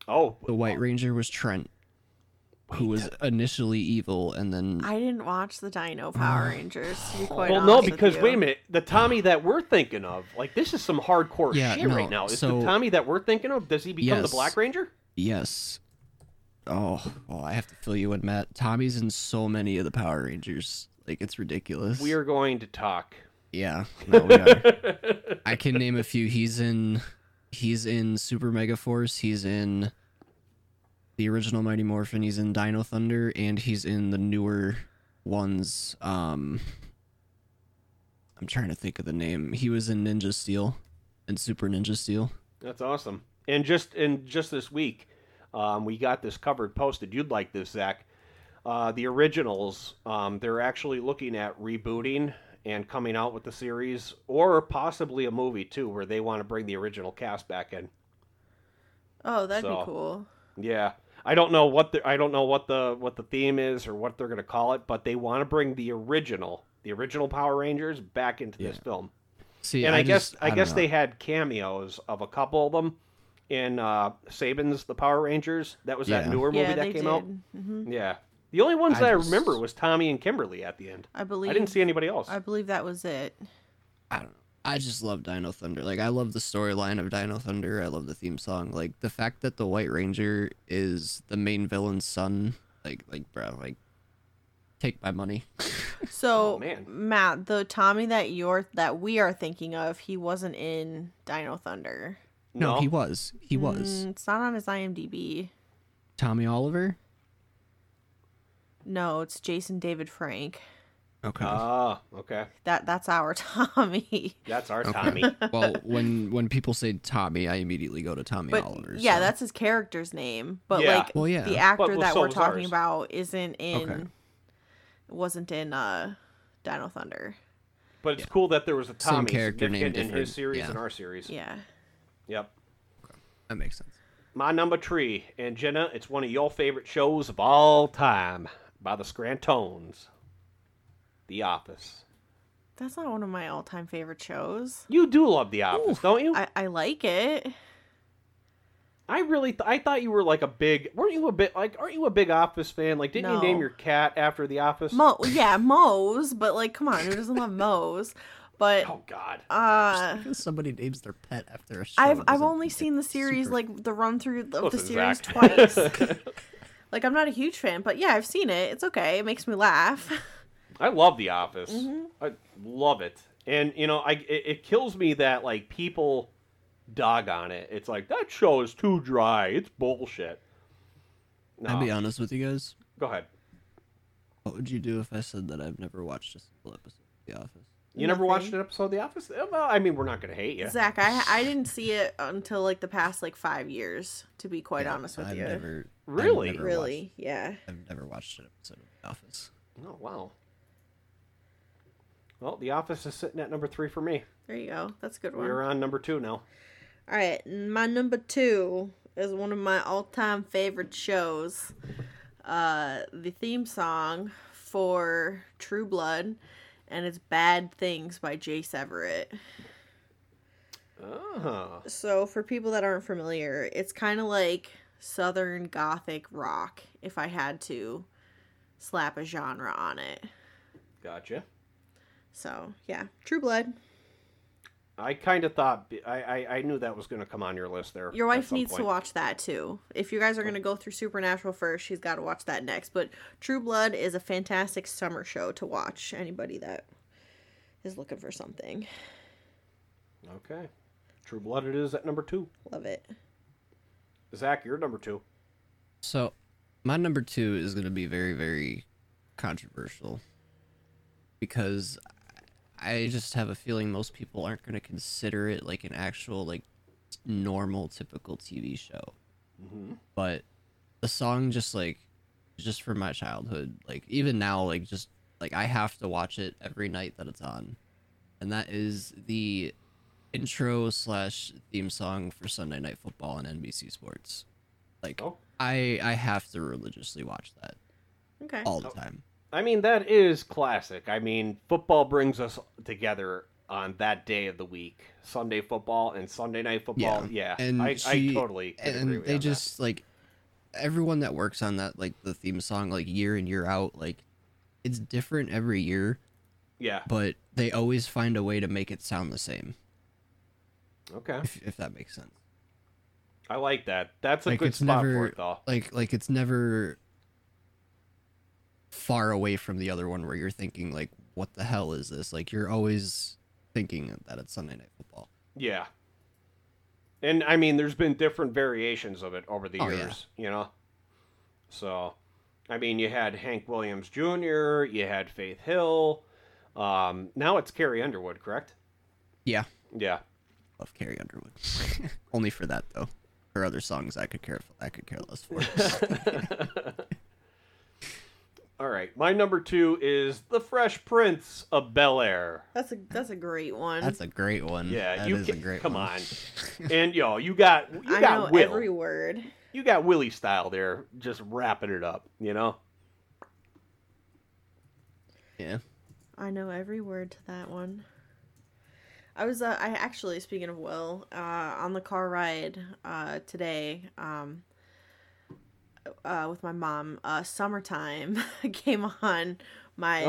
Oh, The White Ranger was Trent, who was initially evil, and then I didn't watch the Dino Power Rangers, to be quite well, honest no, with because you. wait a minute, the Tommy that we're thinking of, like this is some hardcore Yeah, shit no, right now. Is so- the Tommy that we're thinking of? Does he become the Yes. Black Ranger? yes. Oh, well, I have to fill you in, Matt. Tommy's in so many of the Power Rangers. Like, it's ridiculous. We are going to talk. Yeah, no, we are. I can name a few. He's in Super Mega Force. He's in the original Mighty Morphin. He's in Dino Thunder, and he's in the newer ones. I'm trying to think of the name. He was in Ninja Steel, and Super Ninja Steel. That's awesome. And just this week, we got this covered posted. You'd like this, Zach. The originals, they're actually looking at rebooting and coming out with the series, or possibly a movie too, where they want to bring the original cast back in. Oh, that'd So- be cool. Yeah, I don't know what the theme is or what they're gonna call it, but they want to bring the original Power Rangers back into this film. See, And I guess don't know. they had cameos of a couple of them in Saban's The Power Rangers. That was that Yeah. newer movie Yeah, that they came did. out. Hmm. Yeah. The only ones I that I just- remember was Tommy and Kimberly at the end. I believe. I didn't see anybody else. I believe that was it. I don't know. I just love Dino Thunder. Like, I love the storyline of Dino Thunder. I love the theme song. Like, the fact that the White Ranger is the main villain's son. Like, bro, like, take my money. So, Oh, man. Matt, the Tommy that we are thinking of, he wasn't in Dino Thunder. No, he was. He was. It's not on his IMDb. Tommy Oliver? No, it's Jason David Frank. Okay. Ah, okay. That's our Tommy. That's our Okay. Tommy. Well, when people say Tommy, I immediately go to Tommy But Oliver. yeah, so- that's his character's name. But Yeah. like Well, yeah. the actor But that so we're was talking ours. about isn't in Okay. wasn't in Dino Thunder. But it's cool that there was a Same Tommy character, name significant in his different. series Yeah. and our series. Yeah. Yep. That makes sense. My number 3, and Jenna, it's one of your favorite shows of all time by the Scrantones. The Office. That's not one of my all-time favorite shows. You do love The Office, don't you? I like it. I really, I thought you were like aren't you a big Office fan? Like, didn't you No. name your cat after The Office? Moe's, but like, come on, who doesn't love Moe's? But Oh God. Because somebody names their pet after a show. I've doesn't only make it seen the series super- like the run through of the Listen, series Zach. twice. Like, I'm not a huge fan, but yeah, I've seen it. It's okay. It makes me laugh. I love The Office. Mm-hmm. I love it, and you know, it kills me that like people dog on it. It's like that show is too dry. It's bullshit. No, I'll be honest with you guys. go ahead. What would you do if I said that I've never watched a single episode of The Office? You never Nothing. watched an episode of The Office? Well, I mean, we're not gonna hate you. Zach, I didn't see it until like the past like 5 years, to be quite honest with I've you. never Really? I've never Really? Yeah. I've never watched an episode of The Office. Oh wow. Well, The Office is sitting at number 3 for me. There you go. That's a good one. We're on number 2 now. All right, my number 2 is one of my all-time favorite shows. The theme song for True Blood, and it's "Bad Things" by Jace Everett. Oh. So, for people that aren't familiar, it's kind of like Southern Gothic rock, if I had to slap a genre on it. Gotcha. So, yeah, True Blood. I kind of thought I knew that was going to come on your list there. Your at wife some needs to point. watch that too. If you guys are going to go through Supernatural first, she's got to watch that next. But True Blood is a fantastic summer show to watch. Anybody that is looking for something. Okay. True Blood it is at number 2. Love it. Zach, you're number 2. So, my number 2 is going to be very, very controversial because I just have a feeling most people aren't going to consider it like an actual, like, normal, typical TV show. Mm-hmm. But the song just from my childhood, like, even now, like, just, like, I have to watch it every night that it's on. And that is the intro / theme song for Sunday Night Football on NBC Sports. Like, Oh. I have to religiously watch that Okay. all the time. I mean, that is classic. I mean, football brings us together on that day of the week. Sunday football and Sunday night football. Yeah, and I totally could agree and with they you on just like everyone that works on that, like the theme song, like year in year out, like it's different every year, that. Yeah. but they always find a way to make it sound the same. Okay. If that makes sense. I like that. That's a Like good it's spot never for it, though. like it's never far away from the other one where you're thinking like, what the hell is this? Like you're always thinking that it's Sunday Night Football. Yeah. And I mean, there's been different variations of it over the Oh, years, you know? So, I mean, you had Hank Williams Jr., you had Faith Hill. Now it's Carrie Underwood, correct? Yeah, Yeah. love Carrie Underwood. Only for that though. Her other songs I could care less for. All right. My number 2 is The Fresh Prince of Bel-Air. That's a great one. That's a great one. Yeah, that you is can, a great come one. on. And you got I know Will. every word. You got Willie style there, just wrapping it up, you know? Yeah. I know every word to that one. I actually, speaking of Will, on the car ride today, with my mom, Summertime came on my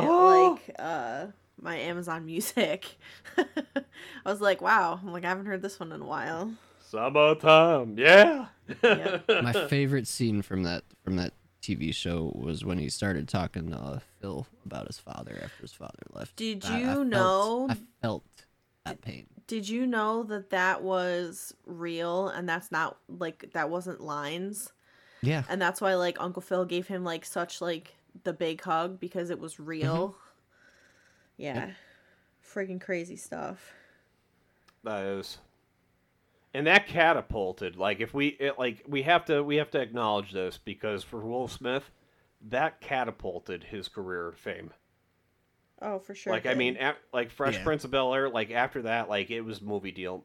my Amazon Music. I was like, wow, I haven't heard this one in a while. Summertime, yeah. Yeah. My favorite scene from that TV show was when he started talking to Phil about his father after his father left. Did I you know? I felt that pain. Did you know that was real and that's not that wasn't lines? Yeah. And that's why Uncle Phil gave him such the big hug because it was real. Yeah. Freaking crazy stuff. That is. And that catapulted, we have to acknowledge this because for Will Smith, that catapulted his career fame. Oh, for sure. I mean, Fresh Yeah. Prince of Bel-Air, after that, it was movie deal.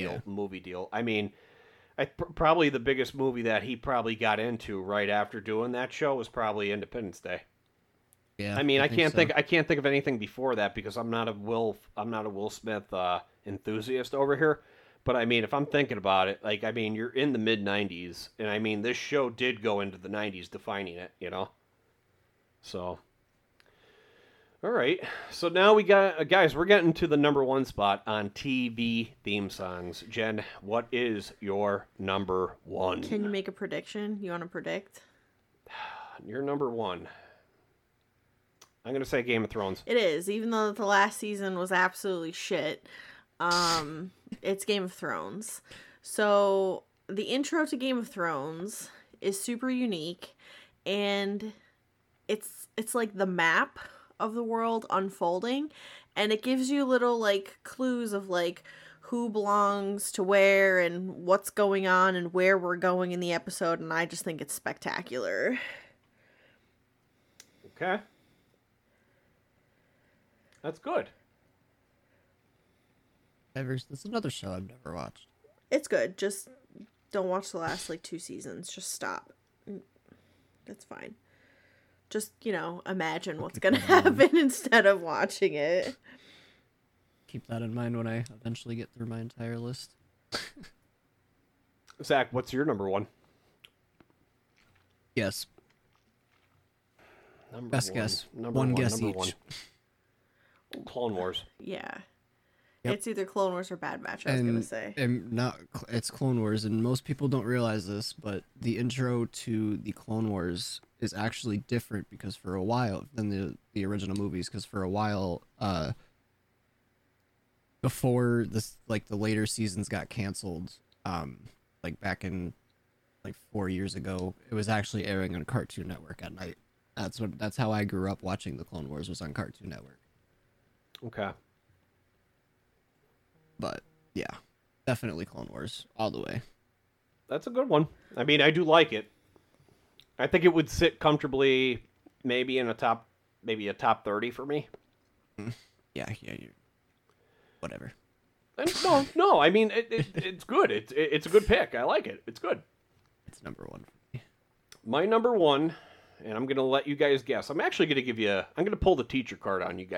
I mean, probably the biggest movie that he probably got into right after doing that show was probably Independence Day. Yeah. I mean, I can't so. think of anything before that because I'm not a Will Smith enthusiast over here. But I mean, if I'm thinking about it, you're in the mid '90s, and I mean, this show did go into the '90s, defining it, you know. So, all right. So now we got guys. We're getting to the number 1 spot on TV theme songs. Jen, what is your number 1? Can you make a prediction? You want to predict? Your number 1. I'm gonna say Game of Thrones. It is, even though the last season was absolutely shit. It's Game of Thrones. So the intro to Game of Thrones is super unique, and it's like the map of the world unfolding, and it gives you little clues of who belongs to where and what's going on and where we're going in the episode, and I just think it's spectacular. Okay. That's good. That's another show I've never watched. It's good. Just don't watch the last 2 seasons. Just stop. That's fine. Just, imagine what's going to happen instead of watching it. Keep that in mind when I eventually get through my entire list. Zach, what's your number 1? Yes. Number Best 1. guess. Number One 1, guess number each. 1. Clone Wars. Yeah. Yep. It's either Clone Wars or Bad Batch, I was going to say. And it's Clone Wars, and most people don't realize this, but the intro to the Clone Wars is actually different because for a while than the original movies, because for a while, before this, the later seasons got canceled, back in 4 years ago, it was actually airing on Cartoon Network at night. That's how I grew up watching the Clone Wars, was on Cartoon Network. Okay. But yeah, definitely Clone Wars all the way. That's a good one. I mean, I do like it. I think it would sit comfortably, maybe a top 30 for me. Yeah, whatever. And no. I mean, it's good. It's a good pick. I like it. It's good. It's number 1 for me. My number 1, and I'm gonna let you guys guess. I'm actually gonna I'm gonna pull the teacher card on you guys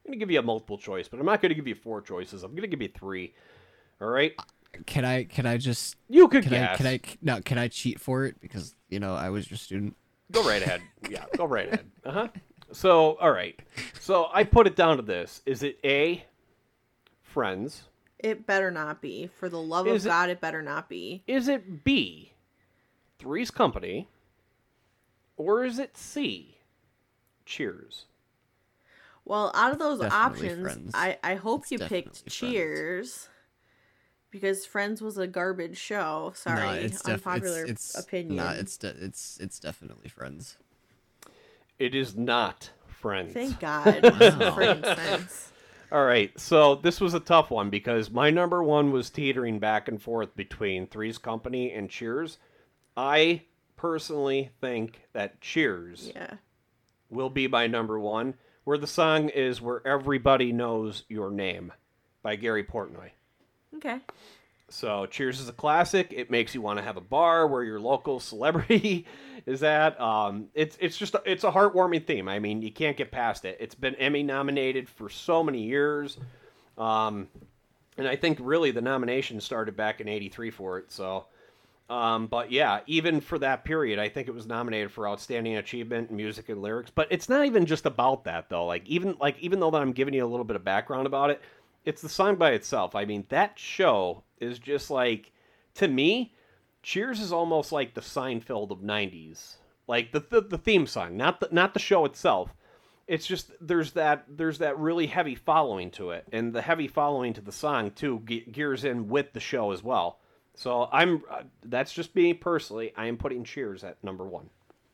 going to give you a multiple choice, but I'm not going to give you 4 choices. I'm going to give you 3. All right? Can I just You could can guess. can I cheat for it because I was your student? Go right ahead. Yeah, go right ahead. Uh-huh. So, all right. So I put it down to this. Is it A, Friends? It better not be. For the love Is of it- God, it better not be. Is it B, Three's Company? Or is it C, Cheers? Well, out of those Definitely options, Friends. I hope It's you definitely picked Friends. Cheers. Because Friends was a garbage show. Sorry, No, it's unpopular it's opinion. Nah, it's definitely Friends. It is not Friends. Thank God. Makes Wow. friggin' sense. All right, so this was a tough one because my number one was teetering back and forth between Three's Company and Cheers. I personally think that Cheers Yeah. will be my number one, where the song is Where Everybody Knows Your Name by Gary Portnoy. Okay. So Cheers is a classic. It makes you want to have a bar where your local celebrity is at. It's a heartwarming theme. I mean, you can't get past it. It's been Emmy nominated for so many years, and I think really the nomination started back in '83 for it. So, but yeah, even for that period, I think it was nominated for Outstanding Achievement in Music and Lyrics. But it's not even just about that though. Even though that I'm giving you a little bit of background about it. It's the song by itself. I mean, that show is just like, to me, Cheers is almost like the Seinfeld of '90s. Like the theme song, not the show itself. It's just there's that really heavy following to it, and the heavy following to the song too gears in with the show as well. So that's just me personally. I am putting Cheers at number 1.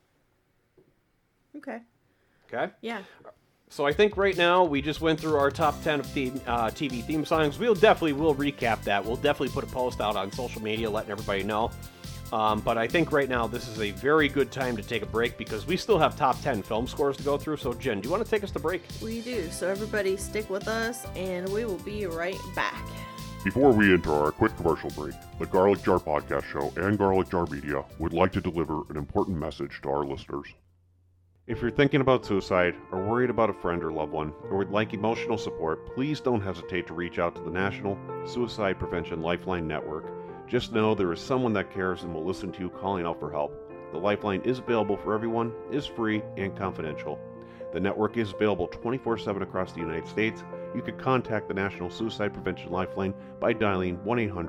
Okay. Okay. Yeah. So I think right now we just went through our top 10 of TV theme songs. We'll recap that. We'll definitely put a post out on social media letting everybody know. But I think right now this is a very good time to take a break because we still have top 10 film scores to go through. So Jen, do you want to take us to break? We do. So everybody stick with us and we will be right back. Before we enter our quick commercial break, the Garlic Jar Podcast Show and Garlic Jar Media would like to deliver an important message to our listeners. If you're thinking about suicide, or worried about a friend or loved one, or would like emotional support, please don't hesitate to reach out to the National Suicide Prevention Lifeline Network. Just know there is someone that cares and will listen to you calling out for help. The Lifeline is available for everyone, is free, and confidential. The network is available 24/7 across the United States. You can contact the National Suicide Prevention Lifeline by dialing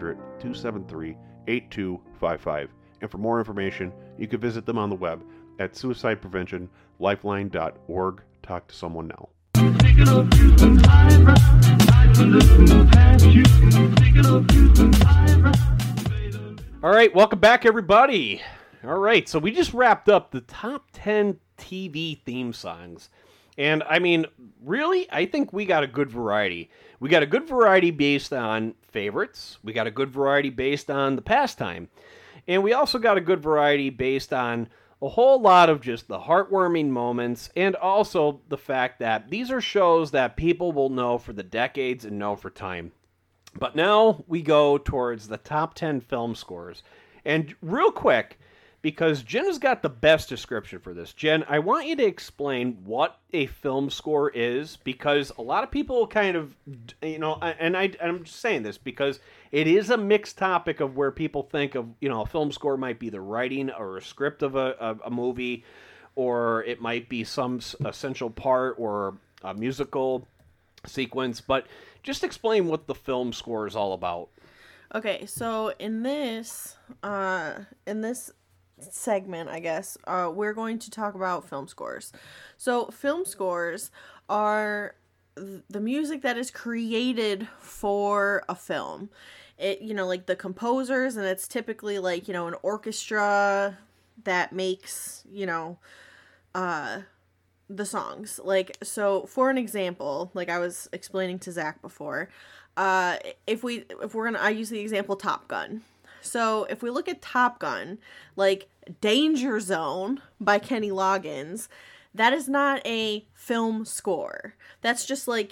1-800-273-8255. And for more information, you can visit them on the web at suicidepreventionlifeline.org. Talk to someone now. All right, welcome back, everybody. All right, so we just wrapped up the top 10 TV theme songs. And, I mean, really, I think we got a good variety. We got a good variety based on favorites. We got a good variety based on the pastime. And we also got a good variety based on a whole lot of just the heartwarming moments and also the fact that these are shows that people will know for the decades and know for time. But now we go towards the top 10 film scores. And real quick, because Jen has got the best description for this. Jen, I want you to explain what a film score is, because a lot of people kind of, and I'm just saying this because it is a mixed topic of where people think of, a film score might be the writing or a script of a movie, or it might be some essential part or a musical sequence, but just explain what the film score is all about. Okay, so in this segment, I guess, we're going to talk about film scores. So film scores are the music that is created for a film. It, like the composers, and it's typically like, an orchestra that makes, the songs. Like, so for an example, like I was explaining to Zach before, I use the example Top Gun. So if we look at Top Gun, like Danger Zone by Kenny Loggins, that is not a film score. That's just like,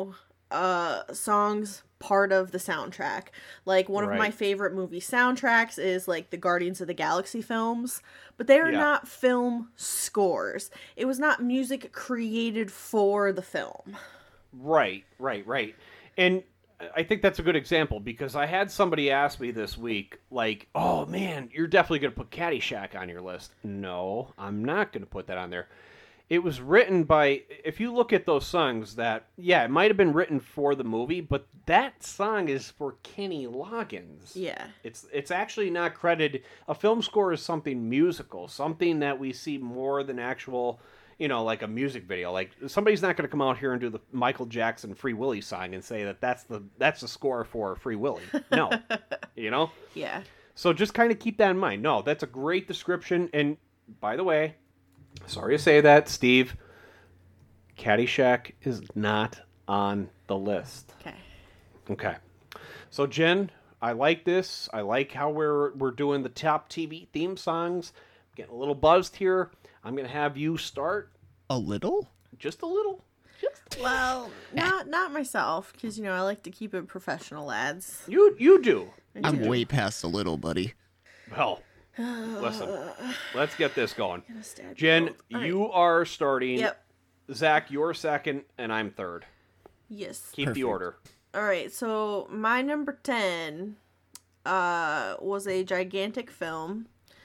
songs part of the soundtrack. Like one of my favorite movie soundtracks is like the Guardians of the Galaxy films, but they are not film scores. It was not music created for the film. Right. And I think that's a good example because I had somebody ask me this week, like, oh man, you're definitely going to put Caddyshack on your list. No, I'm not going to put that on there. It was written by, if you look at those songs it might have been written for the movie, but that song is for Kenny Loggins. Yeah. It's actually not credited. A film score is something musical, something that we see more than actual, like a music video. Like somebody's not going to come out here and do the Michael Jackson Free Willy song and say that's the score for Free Willy. No, Yeah. So just kind of keep that in mind. No, that's a great description. And by the way, sorry to say that, Steve, Caddyshack is not on the list. Okay. So Jen, I like this. I like how we're doing the top TV theme songs. I'm getting a little buzzed here. I'm gonna have you start. A little? Just a little. Well, not myself, because I like to keep it professional, lads. You do. I'm way past a little, buddy. Well, listen. Let's get this going. Stab Jen, you both. All right. you are starting. Yep. Zach, you're second, and I'm third. Yes. Keep the Perfect. order. All right. So my number 10 was a gigantic film,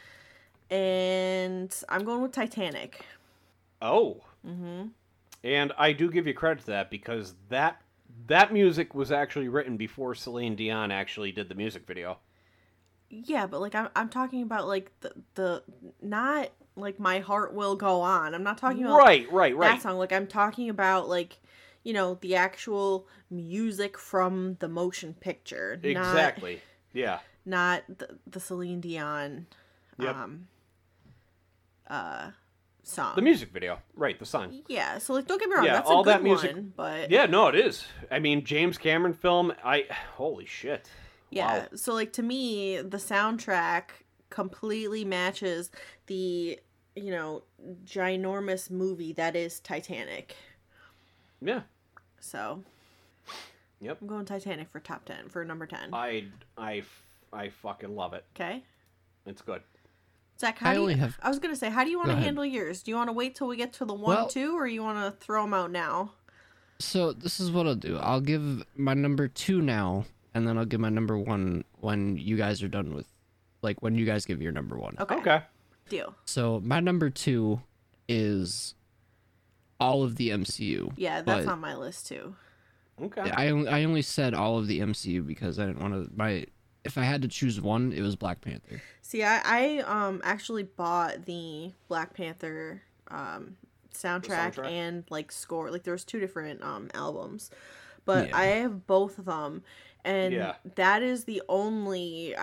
and I'm going with Titanic. Oh. Mm-hmm. And I do give you credit to that because that music was actually written before Celine Dion actually did the music video. Yeah, but like I'm talking about like the not like My Heart Will Go On. I'm not talking about Right. that song. Like I'm talking about like the actual music from the motion picture. Exactly. Yeah. Not the Celine Dion Yep. song. The music video. Right, the song. Yeah, so like don't get me wrong, Yeah, that's all a good that music- one, but Yeah, no, it is. I mean, James Cameron film, holy shit. yeah, Wow. so like to me, the soundtrack completely matches the ginormous movie that is Titanic. Yeah. So Yep. I'm going Titanic for top 10 for number 10. I fucking love it. Okay. It's good. Zach, how do only you, have- I was gonna say, how do you want Go to ahead. handle yours? Do you want to wait till we get to the 1, Well- 2, or you want to throw them out now? So this is what I'll do. I'll give my number 2 now, and then I'll give my number 1 when you guys are done with, like, when you guys give your number 1. Okay. Okay. Deal. So my number 2 is all of the MCU. Yeah, that's but on my list too. Okay. I only said all of the MCU because I didn't want to. If I had to choose one, it was Black Panther. See, I actually bought the Black Panther soundtrack soundtrack? and like score. Like there was 2 different albums, but Yeah. I have both of them, and Yeah. that is the only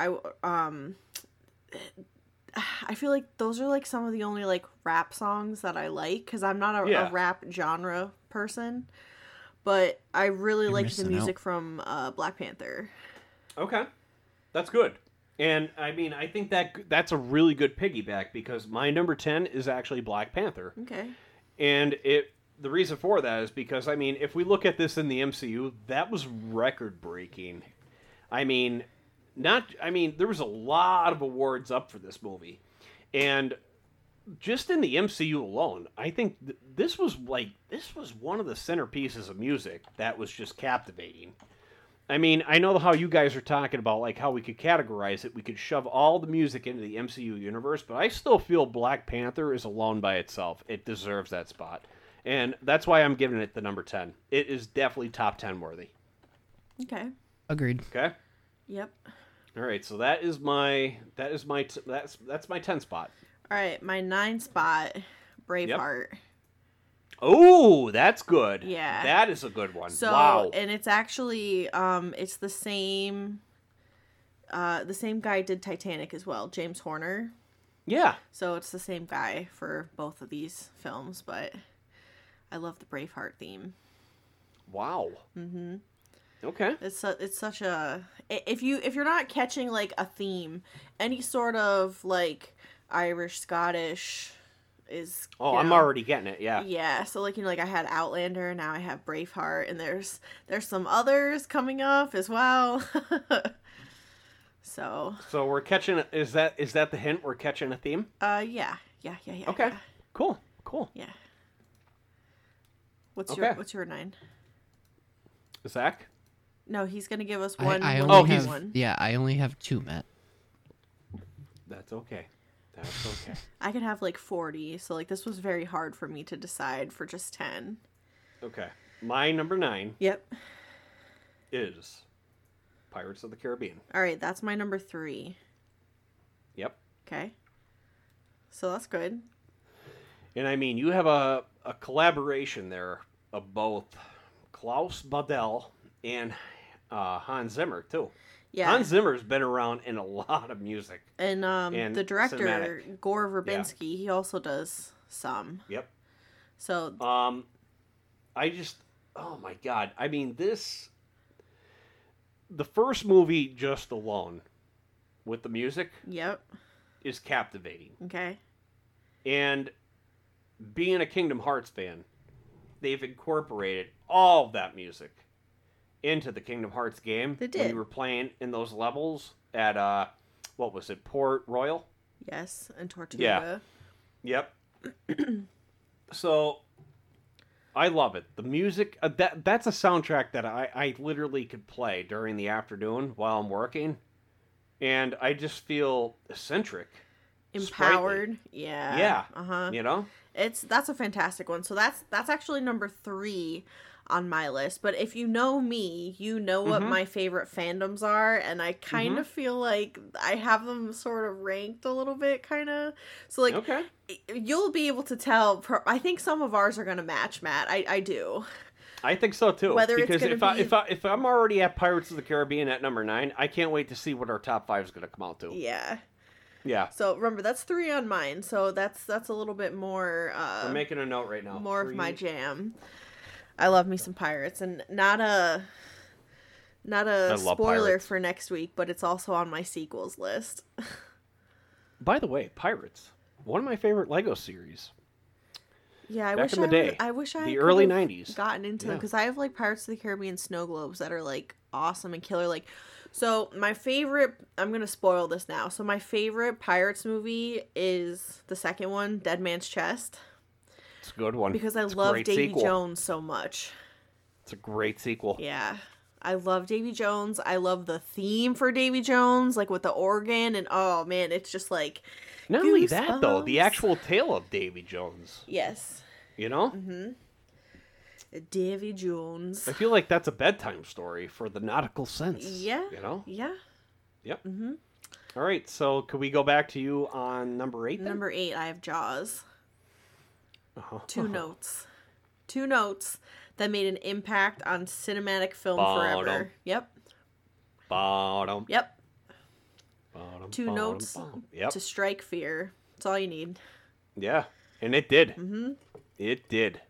I feel like those are like some of the only like rap songs that I like because I'm not Yeah. a rap genre person, but I really You're like the missing music out. from Black Panther. Okay. That's good. And I mean, I think that's a really good piggyback because my number 10 is actually Black Panther. Okay. And the reason for that is because, I mean, if we look at this in the MCU, that was record breaking. I mean, there was a lot of awards up for this movie. And just in the MCU alone, I think this was one of the centerpieces of music that was just captivating. I mean, I know how you guys are talking about like how we could categorize it. We could shove all the music into the MCU universe, but I still feel Black Panther is alone by itself. It deserves that spot. And that's why I'm giving it the number 10. It is definitely top 10 worthy. Okay. Agreed. Okay? Yep. All right, so that's my 10 spot. All right, my 9 spot, Braveheart. Oh, that's good. Yeah. That is a good one. So, wow. and it's actually it's the same guy did Titanic as well, James Horner. Yeah. So it's the same guy for both of these films, but I love the Braveheart theme. Wow. Mm-hmm. Okay. It's such a if you're not catching like a theme, any sort of like Irish, Scottish is. Oh, you I'm know, already getting it. Yeah. Yeah, so like like I had Outlander, now I have Braveheart, and there's some others coming up as well. So we're catching. Is that the hint? We're catching a theme. yeah. Okay. Cool. Yeah. What's Okay. your 9? Zach? No, he's gonna give us one. I one only Oh, good he's- have, one. yeah, I only have 2, Matt. That's okay. That's okay. I could have like 40, so like this was very hard for me to decide for just 10. Okay. My number 9 Yep. is Pirates of the Caribbean. All right, that's my number 3. Yep. Okay. So that's good. And I mean, you have a collaboration there of both Klaus Badell and Hans Zimmer, too. Yeah. Hans Zimmer's been around in a lot of music. And and the director cinematic. Gore Verbinski, he also does some. Yep. So I just, oh my God. I mean, the first movie just alone with the music yep. is captivating. Okay. And being a Kingdom Hearts fan, they've incorporated all of that music into the Kingdom Hearts game. They When did. you were playing in those levels at, what was it, Port Royal? Yes, and Tortuga. Yep. So, I love it. The music, that's a soundtrack that I literally could play during the afternoon while I'm working. And I just feel eccentric. Empowered. sprightly. Yeah. Yeah. Uh-huh. You know? That's a fantastic one. So that's actually number 3 on my list. But if you know me, you know what my favorite fandoms are, and I kind of feel like I have them sort of ranked a little bit, kind of. So like, Okay. you'll be able to tell. I think some of ours are gonna match, Matt. I do. I think so too. Whether it's because gonna if I'm already at Pirates of the Caribbean at number 9, I can't wait to see what our top 5 is going to come out to. Yeah. Yeah. So remember, that's 3 on mine. So that's a little bit more. I'm making a note right now. More of 3. my jam. I love me some pirates, and not a love spoiler pirates. for next week, but it's also on my sequels list. By the way, Pirates, one of my favorite Lego series. Yeah, I Back wish in the day, I wish I the could early have 90s. gotten into them Yeah. because I have like Pirates of the Caribbean snow globes that are like awesome and killer. Like, so my favorite. I'm gonna spoil this now. So my favorite Pirates movie is the second one, Dead Man's Chest, It's a good one. because I It's a love great Davy sequel. Jones so much. It's a great sequel. Yeah. I love Davy Jones. I love the theme for Davy Jones, like with the organ, and oh man, it's just like Not only that, though, the Goosebumps. actual tale of Davy Jones. yes, You know? Davy Jones. I feel like that's a bedtime story for the nautical sense. Yeah, You know? yeah. Yep. All right, so could we go back to you on number 8 then? Number 8, I have Jaws. Uh-huh. 2 notes. 2 notes that made an impact on cinematic film Bottom. forever. Yep. Bottom. Yep. Bottom. 2 bottom, notes bottom. Yep. to strike fear. That's all you need. Yeah, and it did. Mm-hmm. It did.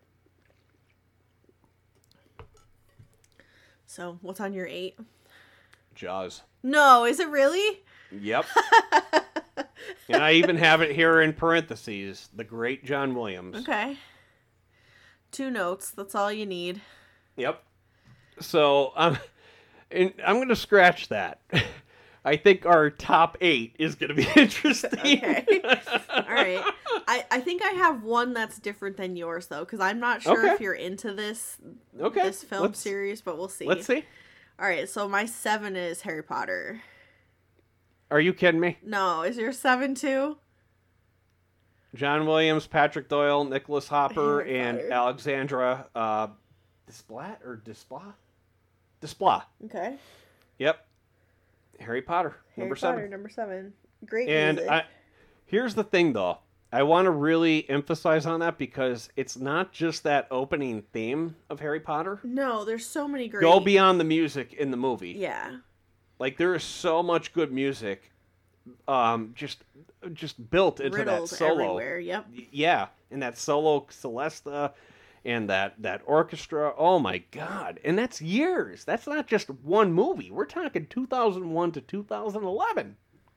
So, what's on your 8? Jaws. No, is it really? Yep. And I even have it here in parentheses. The great John Williams. Okay. 2 notes. That's all you need. Yep. So and I'm going to scratch that. I think our top 8 is going to be interesting. Okay. All right. I think I have one that's different than yours though, because I'm not sure Okay. if you're into this Okay. this film series, but we'll see. Let's see. All right. So my 7 is Harry Potter. Are you kidding me? No, is your 7 too? John Williams, Patrick Doyle, Nicholas Hopper, Harry and Potter. Alexandra Desplat or Desplat? Desplat. Okay. Yep. Harry Potter, Harry number Potter, 7. number 7. Great And music. here's the thing, though. I want to really emphasize on that because it's not just that opening theme of Harry Potter. No, there's so many great. Go beyond the music in the movie. Yeah. Like there is so much good music, just built into Riddled that solo. everywhere. Yep. Yeah, and that solo Celesta, and that orchestra. Oh my God! And that's years. That's not just one movie. We're talking 2001 to 2011.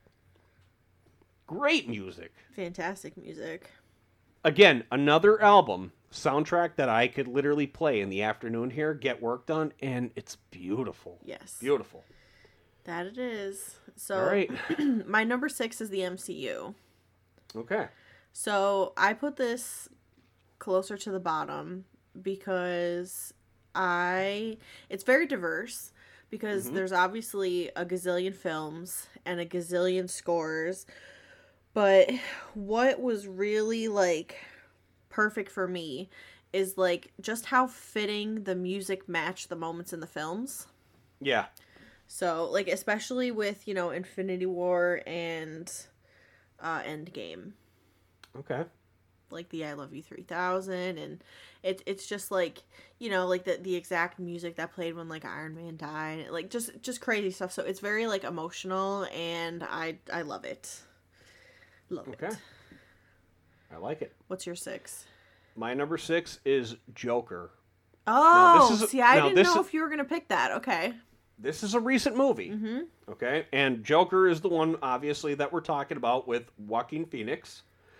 Great music. Fantastic music. Again, another album soundtrack that I could literally play in the afternoon here, get work done, and it's beautiful. Yes. Beautiful. That it is. So All right. my number 6 is the MCU. Okay. So I put this closer to the bottom because it's very diverse because there's obviously a gazillion films and a gazillion scores. But what was really like perfect for me is like just how fitting the music matched the moments in the films. Yeah. So like especially with, Infinity War and Endgame. Okay. Like the I Love You 3000, and it's just like, like the exact music that played when like Iron Man died, like just crazy stuff. So it's very like emotional, and I love it. Love Okay. it. I like it. What's your 6? My number 6 is Joker. Oh, this is- see, I now didn't this know is- if you were gonna pick that. Okay. This is a recent movie. Mm-hmm. Okay, and Joker is the one, obviously, that we're talking about with Joaquin Phoenix.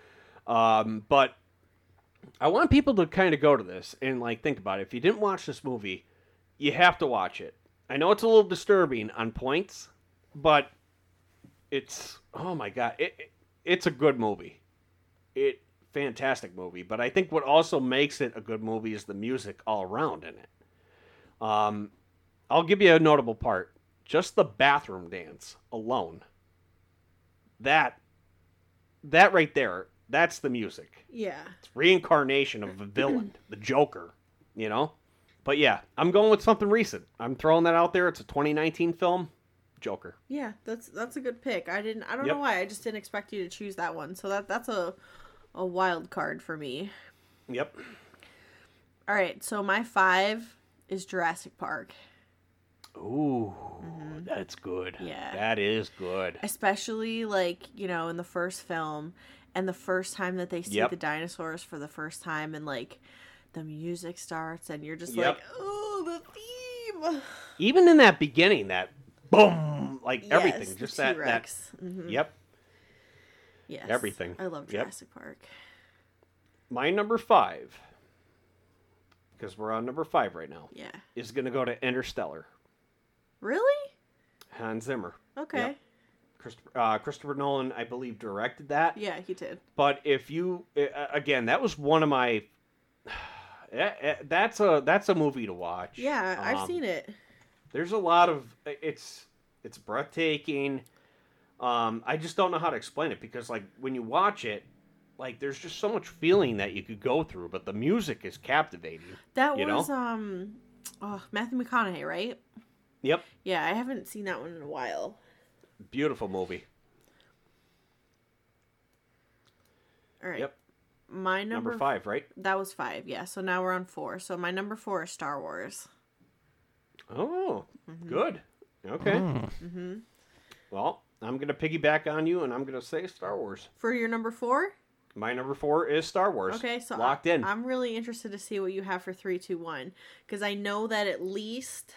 But I want people to kind of go to this and like think about it. If you didn't watch this movie, you have to watch it. I know it's a little disturbing on points, but it's, oh my god, it's a good movie. Fantastic movie. But I think what also makes it a good movie is the music all around in it. I'll give you a notable part. Just the bathroom dance alone. That right there, that's the music. Yeah. It's reincarnation of a villain, the Joker, But yeah, I'm going with something recent. I'm throwing that out there. It's a 2019 film, Joker. Yeah, that's a good pick. I don't Yep. know why. I just didn't expect you to choose that one. So that's a wild card for me. Yep. All right, so my 5 is Jurassic Park. Ooh, that's good. Yeah. That is good. Especially like, in the first film and the first time that they see Yep. the dinosaurs for the first time, and like the music starts and you're just Yep. like, oh, the theme. Even in that beginning, that boom, like Yes, everything, the just that. T-Rex. Mhm. Yep. Yes. everything. I love Yep. Jurassic Park. My number 5, because we're on number 5 right now, Yeah. is going to go to Interstellar. Really? Hans Zimmer. Okay. Yep. Christopher Nolan, I believe, directed that. Yeah, he did. But if you, again, that was one of my. That's a movie to watch. Yeah, I've seen it. There's a lot of it's breathtaking. I just don't know how to explain it because like when you watch it, like there's just so much feeling that you could go through, but the music is captivating. That you was know? Matthew McConaughey, right? Yep, Yeah, I haven't seen that one in a while. beautiful movie. All right. Yep, My number 5, right? That was 5, yeah. So now we're on 4. So my number 4 is Star Wars. Oh, Mm-hmm. good. Okay. Mm-hmm. Well, I'm gonna piggyback on you, and I'm gonna say Star Wars. For your number 4? My number 4 is Star Wars. Okay, so locked in. I'm really interested to see what you have for 3, 2, 1. Because I know that at least,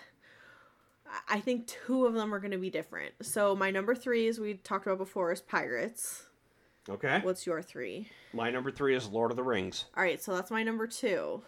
I think 2 of them are going to be different. So my number 3, as we talked about before, is Pirates. Okay. What's your 3? My number 3 is Lord of the Rings. All right, so that's my number 2.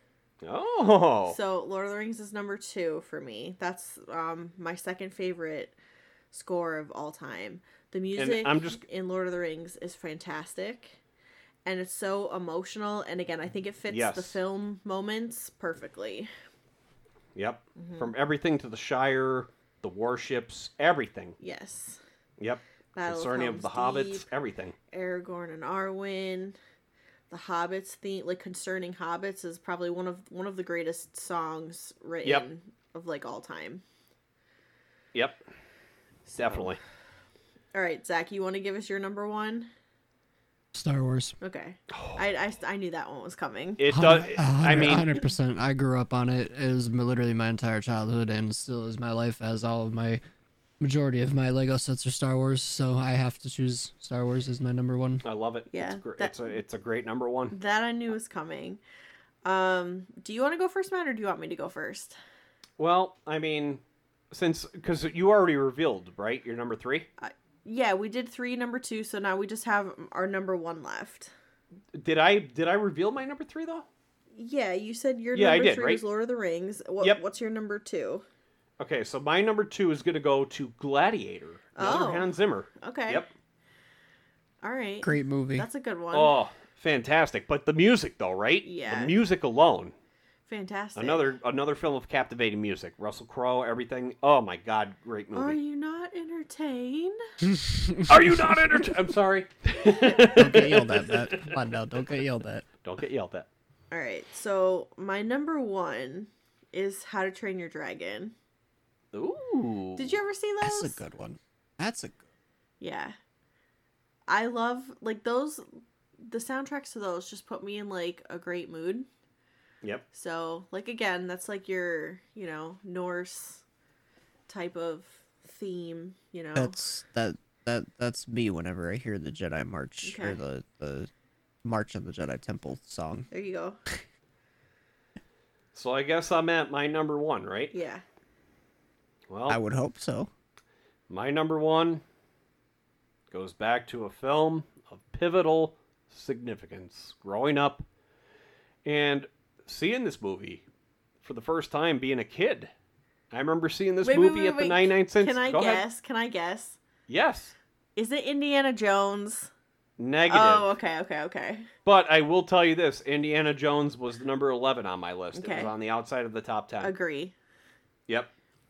Oh. So Lord of the Rings is number 2 for me. That's my second favorite score of all time. The music in Lord of the Rings is fantastic, and it's so emotional. And again, I think it fits the film moments perfectly. Yep. From everything to the Shire, the warships, everything. Yes. Yep. Battle Concerning of of the Helm's Hobbits, Deep, everything. Aragorn and Arwen. The Hobbits theme, like Concerning Hobbits, is probably one of the greatest songs written of like all time. Yep. Definitely. All right, Zach, you want to give us your number 1? Star Wars. Okay. I knew that one was coming. It does. I mean, 100%. I grew up on it. It was literally my entire childhood, and still is my life, as all of my majority of my Lego sets are Star Wars. So I have to choose Star Wars as my number 1. I love it. Yeah, It's a great number 1. That I knew was coming. Do you want to go first, Matt, or do you want me to go first? Well, I mean, because you already revealed, right? Your number 3. Yeah, we did 3, number 2, so now we just have our number 1 left. Did I reveal my number 3 though? Yeah, you said your Yeah, I number did, 3 right? was Lord of the Rings. Yep. What's your number 2? Okay, so my number 2 is going to go to Gladiator. Another Hans Zimmer. Okay. Yep. All right. Great movie. That's a good one. Oh, fantastic! But the music, though, right? Yeah. The music alone. Fantastic. Another film of captivating music. Russell Crowe, everything. Oh my God, great movie. Are you not entertained? Are you not entertained? I'm sorry. Don't get yelled at, Matt. Come on now, don't get yelled at. Don't get yelled at. All right, so my number one is How to Train Your Dragon. Ooh. Did you ever see those? That's a good one. That's a good. Yeah. I love, like, those, the soundtracks to those just put me in, like, a great mood. Yep. So, like, again, that's like your, you know, Norse type of theme, you know. That's me whenever I hear the Jedi March or Okay. the March of the Jedi Temple song. There you go. So I guess I'm at my number one, right? Yeah. Well, I would hope so. my number one goes back to a film of pivotal significance. Growing up and seeing this movie for the first time being a kid. I remember seeing this movie at the 99 cents. Can I Go ahead. guess? Can I guess? Yes. Is it Indiana Jones? Negative. Oh, okay. But I will tell you this. Indiana Jones was the number 11 on my list. It Okay. was on the outside of the top 10. Agree. Yep.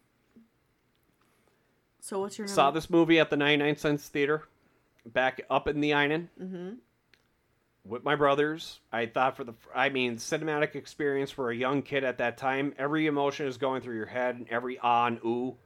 So what's your number? Saw this movie at the 99 cents theater back up in the Einen. Mm-hmm. With my brothers. I thought cinematic experience for a young kid at that time. Every emotion is going through your head, and every ah and ooh.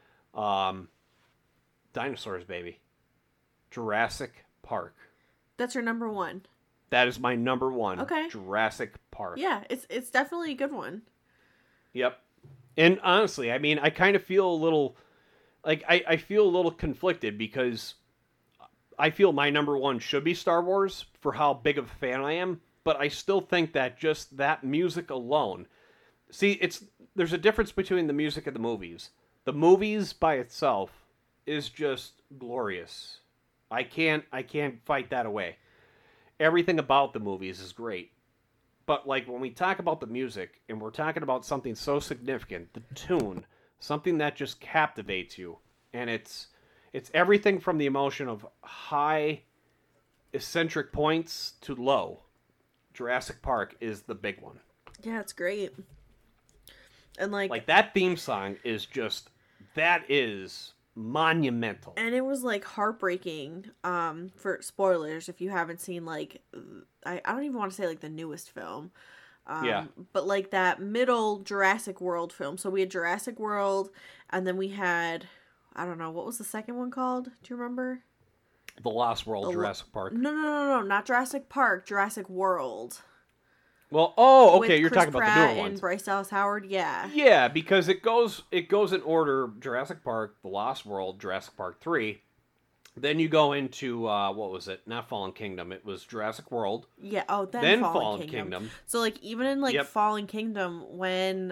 Dinosaurs, baby. Jurassic Park. That's your number one. That is my number one. Okay. Jurassic Park. Yeah, it's definitely a good one. Yep. And honestly, I mean, I kind of feel a little, like, I feel a little conflicted because I feel my number one should be Star Wars for how big of a fan I am, but I still think that just that music alone. See, there's a difference between the music and the movies. The movies by itself is just glorious. I can't fight that away. Everything about the movies is great. But like when we talk about the music and we're talking about something so significant, the tune, something that just captivates you, and it's everything from the emotion of high eccentric points to low. Jurassic Park is the big one. Yeah, it's great. And Like that theme song is that is monumental. And it was like heartbreaking, for spoilers if you haven't seen, like, I don't even want to say like the newest film. Yeah. But like that middle Jurassic World film. So we had Jurassic World, and then we had, I don't know, what was the second one called? Do you remember? The Lost World, Jurassic Park. No, not Jurassic Park, Jurassic World. Well, okay, With you're Chris talking about Pratt the newer and ones. Bryce Dallas Howard, yeah. Yeah, because it goes in order: Jurassic Park, The Lost World, Jurassic Park 3. Then you go into what was it? Not Fallen Kingdom. It was Jurassic World. Yeah. Oh, Then Fallen Fallen Kingdom. Kingdom. So like even in like Yep. Fallen Kingdom, when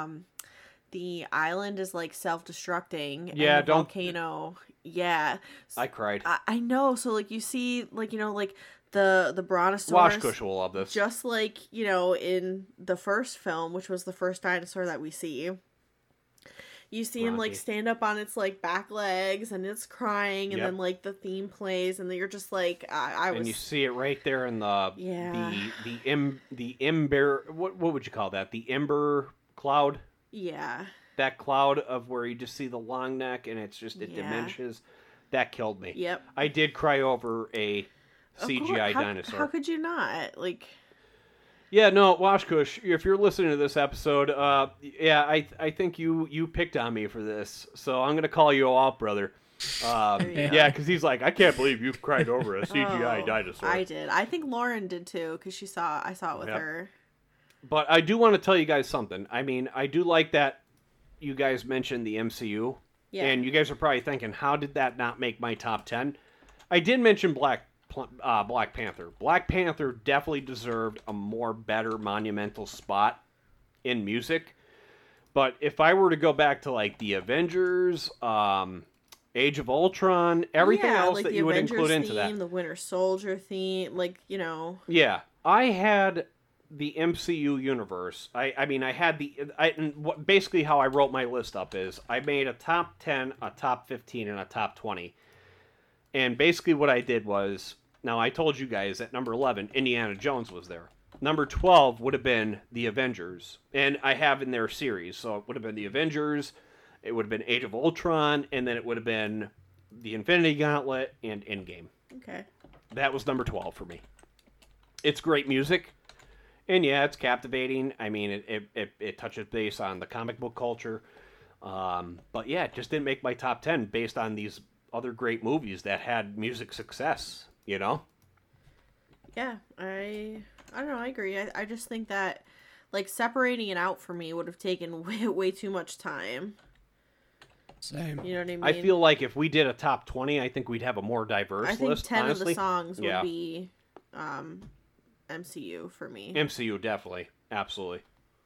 the island is like self-destructing, Yeah, and the volcano. Yeah. I cried. I know. So like you see, like, you know, like the Brontosaurus. Washkush will love this. Just like, you know, in the first film, which was the first dinosaur that we see. You see him like Bronte. stand up on its like back legs, and it's crying, and Yep. then like the theme plays, and then you're just like, I was. And you see it right there in the Yeah. the ember. What would you call that? The ember cloud. Yeah. That cloud of where you just see the long neck and it Yeah. diminishes. That killed me. Yep. I did cry over a Of CGI course. dinosaur. How could you not? Like, Yeah, no, Washkush, if you're listening to this episode, yeah, I think you picked on me for this, so I'm gonna call you out, brother. There you go. Yeah, because he's like, I can't believe you cried over a CGI oh, dinosaur. I did. I think Lauren did too, because I saw it with Yep. her. But I do want to tell you guys something. I mean, I do like that you guys mentioned the MCU, Yeah. and you guys are probably thinking, how did that not make my top 10? I did mention Black Panther. Black Panther definitely deserved a more better monumental spot in music. But if I were to go back to like the Avengers, Age of Ultron, everything Yeah, else like that the you would Avengers include into theme, that. the Winter Soldier theme, like, you know. Yeah, I had the MCU universe. I mean, I had basically how I wrote my list up is I made a top 10, a top 15, and a top 20. And basically what I did was, now I told you guys at number 11, Indiana Jones was there. Number 12 would have been the Avengers. And I have in their series. So it would have been the Avengers, it would have been Age of Ultron, and then it would have been the Infinity Gauntlet and Endgame. Okay. That was number 12 for me. It's great music. And yeah, it's captivating. I mean, it touches base on the comic book culture. But yeah, it just didn't make my top 10 based on these other great movies that had music success, you know? Yeah, I don't know, I agree. I just think that, like, separating it out for me would have taken way too much time. Same. You know what I mean? I feel like if we did a top 20, I think we'd have a more diverse I think list, 10 honestly. of the songs Yeah. would be MCU for me. MCU, definitely. Absolutely.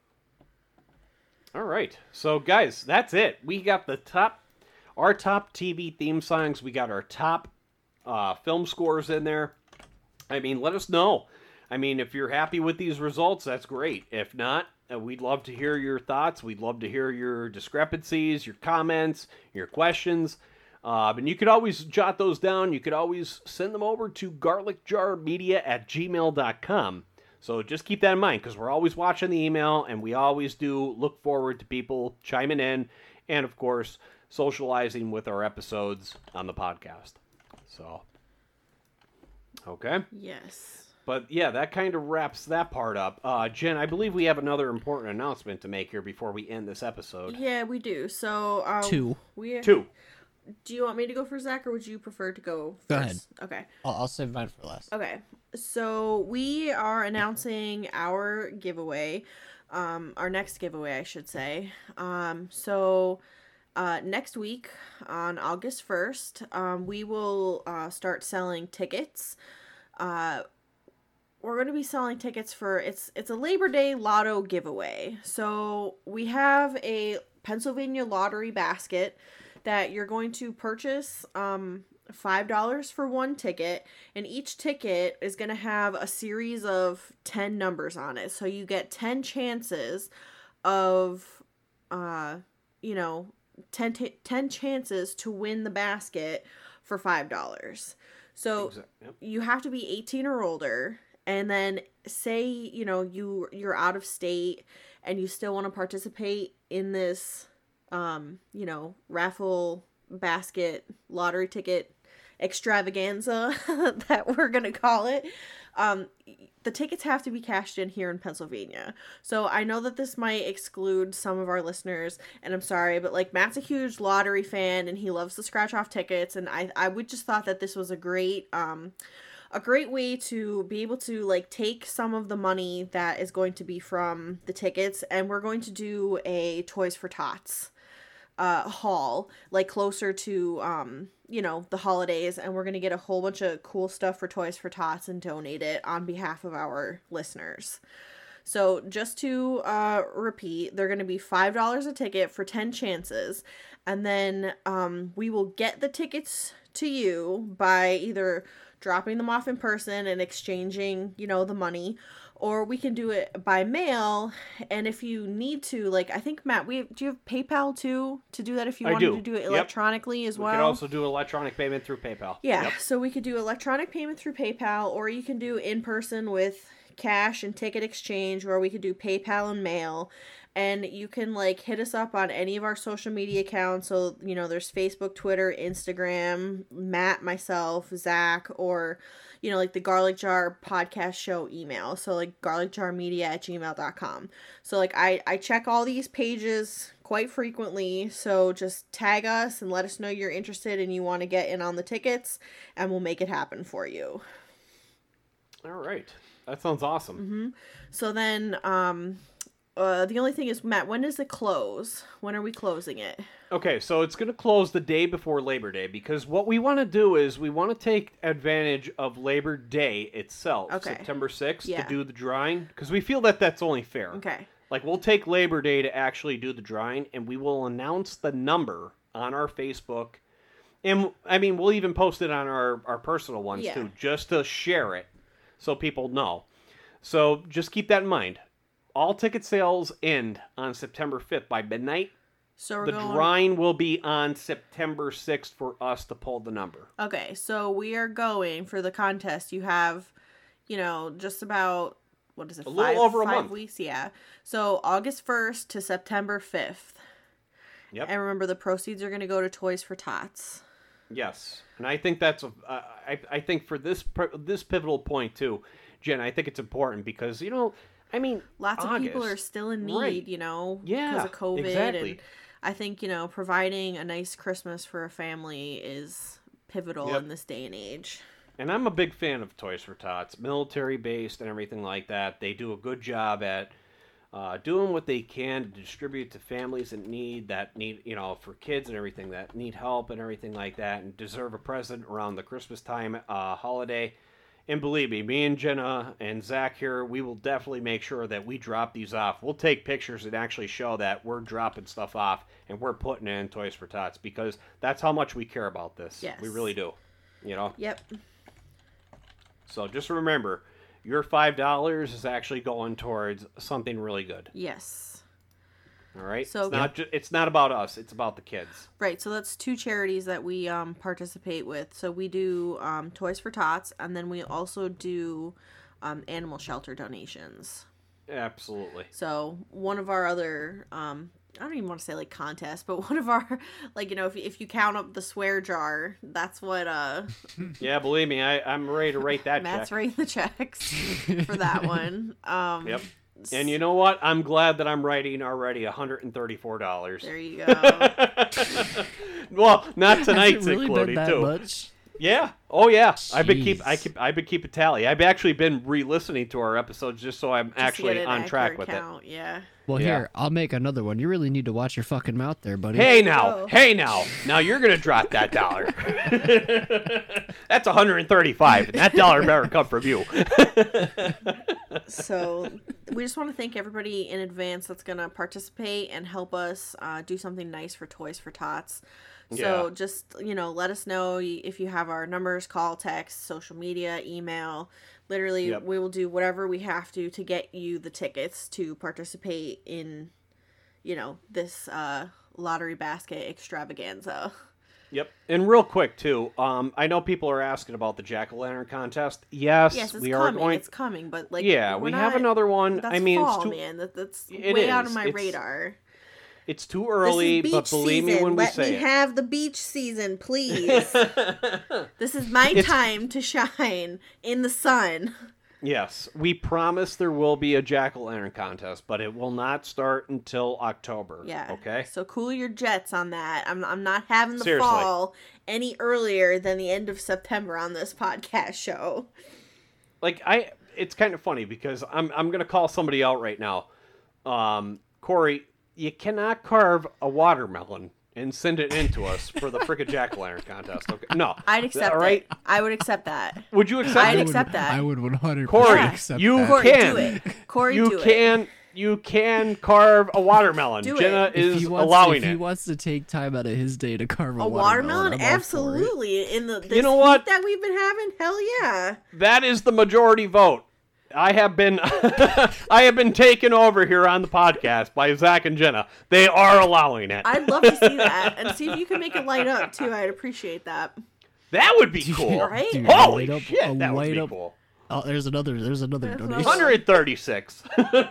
All right. So, guys, that's it. We got our top TV theme songs. We got our top film scores in there. I mean, let us know. I mean, if you're happy with these results, that's great. If not, we'd love to hear your thoughts. We'd love to hear your discrepancies, your comments, your questions. And you could always jot those down. You could always send them over to garlicjarmedia@gmail.com. So just keep that in mind, because we're always watching the email, and we always do look forward to people chiming in and, of course, socializing with our episodes on the podcast. So, okay. Yes. But yeah, that kind of wraps that part up. Jen, I believe we have another important announcement to make here before we end this episode. Yeah, we do. So, 2. Two. Do you want me to go first, Zach, or would you prefer to go first? Go ahead. Okay. I'll save mine for last. Okay. So we are announcing our giveaway, our next giveaway, I should say. Next week on August 1st, we will start selling tickets. We're going to be selling tickets for it's a Labor Day lotto giveaway. So we have a Pennsylvania lottery basket that you're going to purchase $5 for one ticket, and each ticket is going to have a series of 10 numbers on it. So you get 10 chances of 10 chances to win the basket for $5. So Yep. you have to be 18 or older. And then say, you're out of state and you still want to participate in this, raffle basket lottery ticket extravaganza that we're going to call it. The tickets have to be cashed in here in Pennsylvania. So I know that this might exclude some of our listeners, and I'm sorry, but like Matt's a huge lottery fan and he loves to scratch off tickets. And I would just thought that this was a great way to be able to like take some of the money that is going to be from the tickets, and we're going to do a Toys for Tots haul, like closer to the holidays, and we're going to get a whole bunch of cool stuff for Toys for Tots and donate it on behalf of our listeners. So just to repeat, they're going to be $5 a ticket for 10 chances, and then we will get the tickets to you by either dropping them off in person and exchanging, the money, or we can do it by mail. And if you need to, like, I think, Matt, do you have PayPal too to do that if you wanted to do it electronically as well? We can also do electronic payment through PayPal. Yeah, Yep. So we could do electronic payment through PayPal, or you can do in person with cash and ticket exchange, or we could do PayPal and mail. And you can like hit us up on any of our social media accounts. So, there's Facebook, Twitter, Instagram, Matt, myself, Zach, or, like the Garlic Jar podcast show email. So like garlicjarmedia@gmail.com. So like I check all these pages quite frequently. So just tag us and let us know you're interested and you want to get in on the tickets, and we'll make it happen for you. All right. That sounds awesome. Mm-hmm. So then, the only thing is, Matt, when does it close? When are we closing it? Okay, so it's going to close the day before Labor Day, because what we want to do is we want to take advantage of Labor Day itself, September 6th, to do the drawing, because we feel that that's only fair. Okay. Like, we'll take Labor Day to actually do the drawing, and we will announce the number on our Facebook. And, I mean, we'll even post it on our personal ones, too, just to share it so people know. So just keep that in mind. All ticket sales end on September 5th by midnight. So the drawing will be on September 6th for us to pull the number. Okay, so we are going for the contest. You have, just about what is it? A little over a 5 month. weeks, yeah. So August 1st to September 5th. Yep. And remember, the proceeds are going to go to Toys for Tots. Yes, and I think that's I think for this pivotal point too, Jen. I think it's important because I mean, Lots of people August, are still in need, right. because Yeah, of COVID. exactly. And I think providing a nice Christmas for a family is pivotal Yep. in this day and age. And I'm a big fan of Toys for Tots, military based and everything like that. They do a good job at doing what they can to distribute to families that need, for kids and everything that need help and everything like that, and deserve a present around the Christmas time holiday. And believe me and Jenna and Zach here, we will definitely make sure that we drop these off. We'll take pictures and actually show that we're dropping stuff off and we're putting it in Toys for Tots because that's how much we care about this. Yes. We really do. Yep. So just remember, your $5 is actually going towards something really good. Yes. All right. So- It's not about us. It's about the kids. Right, so that's 2 charities that we participate with. So we do Toys for Tots, and then we also do animal shelter donations. Absolutely. So one of our other, I don't even want to say like contests, but one of our, if you count up the swear jar, that's what Yeah, believe me, I'm ready to write that Matt's check. writing the checks for that one. Yep. And you know what? I'm glad that I'm writing already $134. There you go. Well, not tonight, Has it really including been that too. much? Yeah. Oh yeah. I've been Jeez. keeping tally. I've actually been re-listening to our episodes just so I'm Just to actually get an on track accurate with count. Yeah. Well, Yeah. here, I'll make another one. You really need to watch your fucking mouth there, buddy. it. Hey go. now. Now you're gonna drop that dollar. That's 135, and that dollar better come from you. So we just want to thank everybody in advance that's going to participate and help us do something nice for Toys for Tots. So Yeah. just, let us know if you have our numbers, call, text, social media, email. Literally, Yep. we will do whatever we have to get you the tickets to participate in, this lottery basket extravaganza. Yep. And real quick too, I know people are asking about the jack-o'-lantern contest. Yes, Yes, it's we are coming. going. It's coming, but Yeah, we're we not- have another one. That's I mean, fall, it's too man. That's It way out of is. my It's- radar. it's too early, This is but beach believe season. me when we Let say me it. have the beach season, please. This is my It's- time to shine in the sun. Yes, we promise there will be a jack-o'-lantern contest, but it will not start until October. Yeah. Okay. So cool your jets on that. I'm not having the Seriously. fall any earlier than the end of September on this podcast show. It's kind of funny because I'm gonna call somebody out right now. Corey, you cannot carve a watermelon and send it in to us for the frickin' jack-o'-lantern contest. Okay. No. I'd accept All right. it. I would accept that. Would you accept I'd it? accept that. I would 100% Corey, accept you that. Corey, can. do it. Corey, You do it. can. You can carve a watermelon. Do it. Jenna If is he wants, allowing if it. he wants to take time out of his day to carve a A watermelon? watermelon, I'm all for it. Absolutely. In the this You know what? heat that we've been having? Hell yeah. That is the majority vote. I have been taken over here on the podcast by Zach and Jenna. They are allowing it. I'd love to see that and see if you can make it light up too. I'd appreciate that. That would be cool. Right? Dude, Holy light up- shit, a that would light be up- cool. Oh, there's another There's donation. another- 136.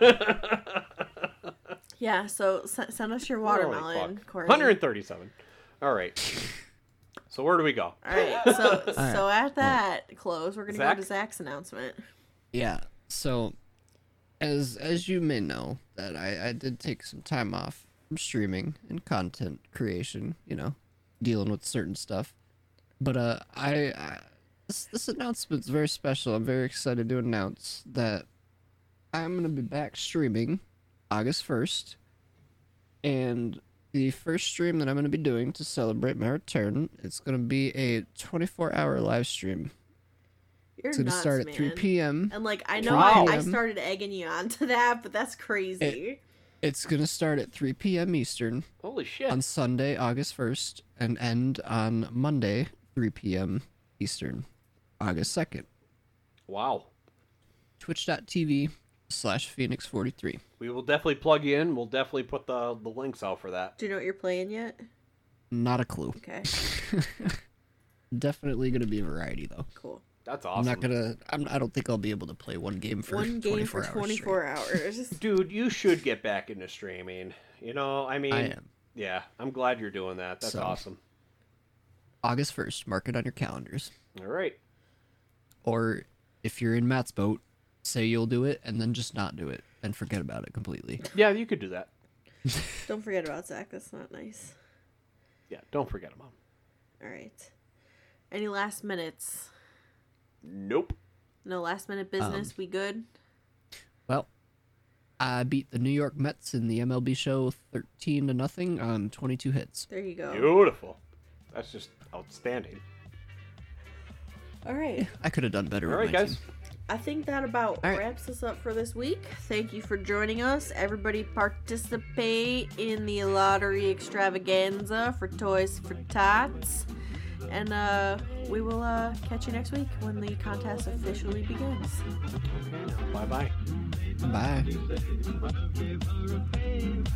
Yeah, so send us your watermelon, Holy fuck. Corey. 137. All right. So where do we go? All right, so at that close, we're gonna Zach? go to Zach's announcement. Yeah. So, as you may know, that I did take some time off from streaming and content creation. Dealing with certain stuff. But this announcement's very special. I'm very excited to announce that I'm gonna be back streaming August 1st, and the first stream that I'm gonna be doing to celebrate my return, it's gonna be a 24-hour live stream. You're It's gonna nuts, start at man. 3 p.m. And I know Wow. I started egging you on to that, but that's crazy. It's gonna start at 3 p.m. Eastern Holy shit. on Sunday, August 1st, and end on Monday, 3 p.m. Eastern, August 2nd. Wow. Twitch.tv/Phoenix43. We will definitely plug you in. We'll definitely put the links out for that. Do you know what you're playing yet? Not a clue. Okay, Definitely gonna be a variety though. cool. That's I'm awesome. not gonna. I don't think I'll be able to play one game for One game 24 for hours 24 hours. Dude, you should get back into streaming. You know, I mean, I am. Yeah, I'm glad you're doing that. That's So- awesome. August 1st. Mark it on your calendars. All right. Or if you're in Matt's boat, say you'll do it and then just not do it and forget about it completely. Yeah, you could do that. Don't forget about Zach. That's not nice. Yeah, don't forget him. All right. Any last minutes? Nope. No last minute business. We good? Well, I beat the New York Mets in the MLB show 13-0 on 22 hits. There you go. Beautiful. That's just outstanding. All right. I could have done better All with right, my guys. team. I think that about All right. wraps us up for this week. Thank you for joining us. Everybody participate in the lottery extravaganza for Toys for Tots. And we will catch you next week when the contest officially begins. Okay, now, bye-bye. Bye.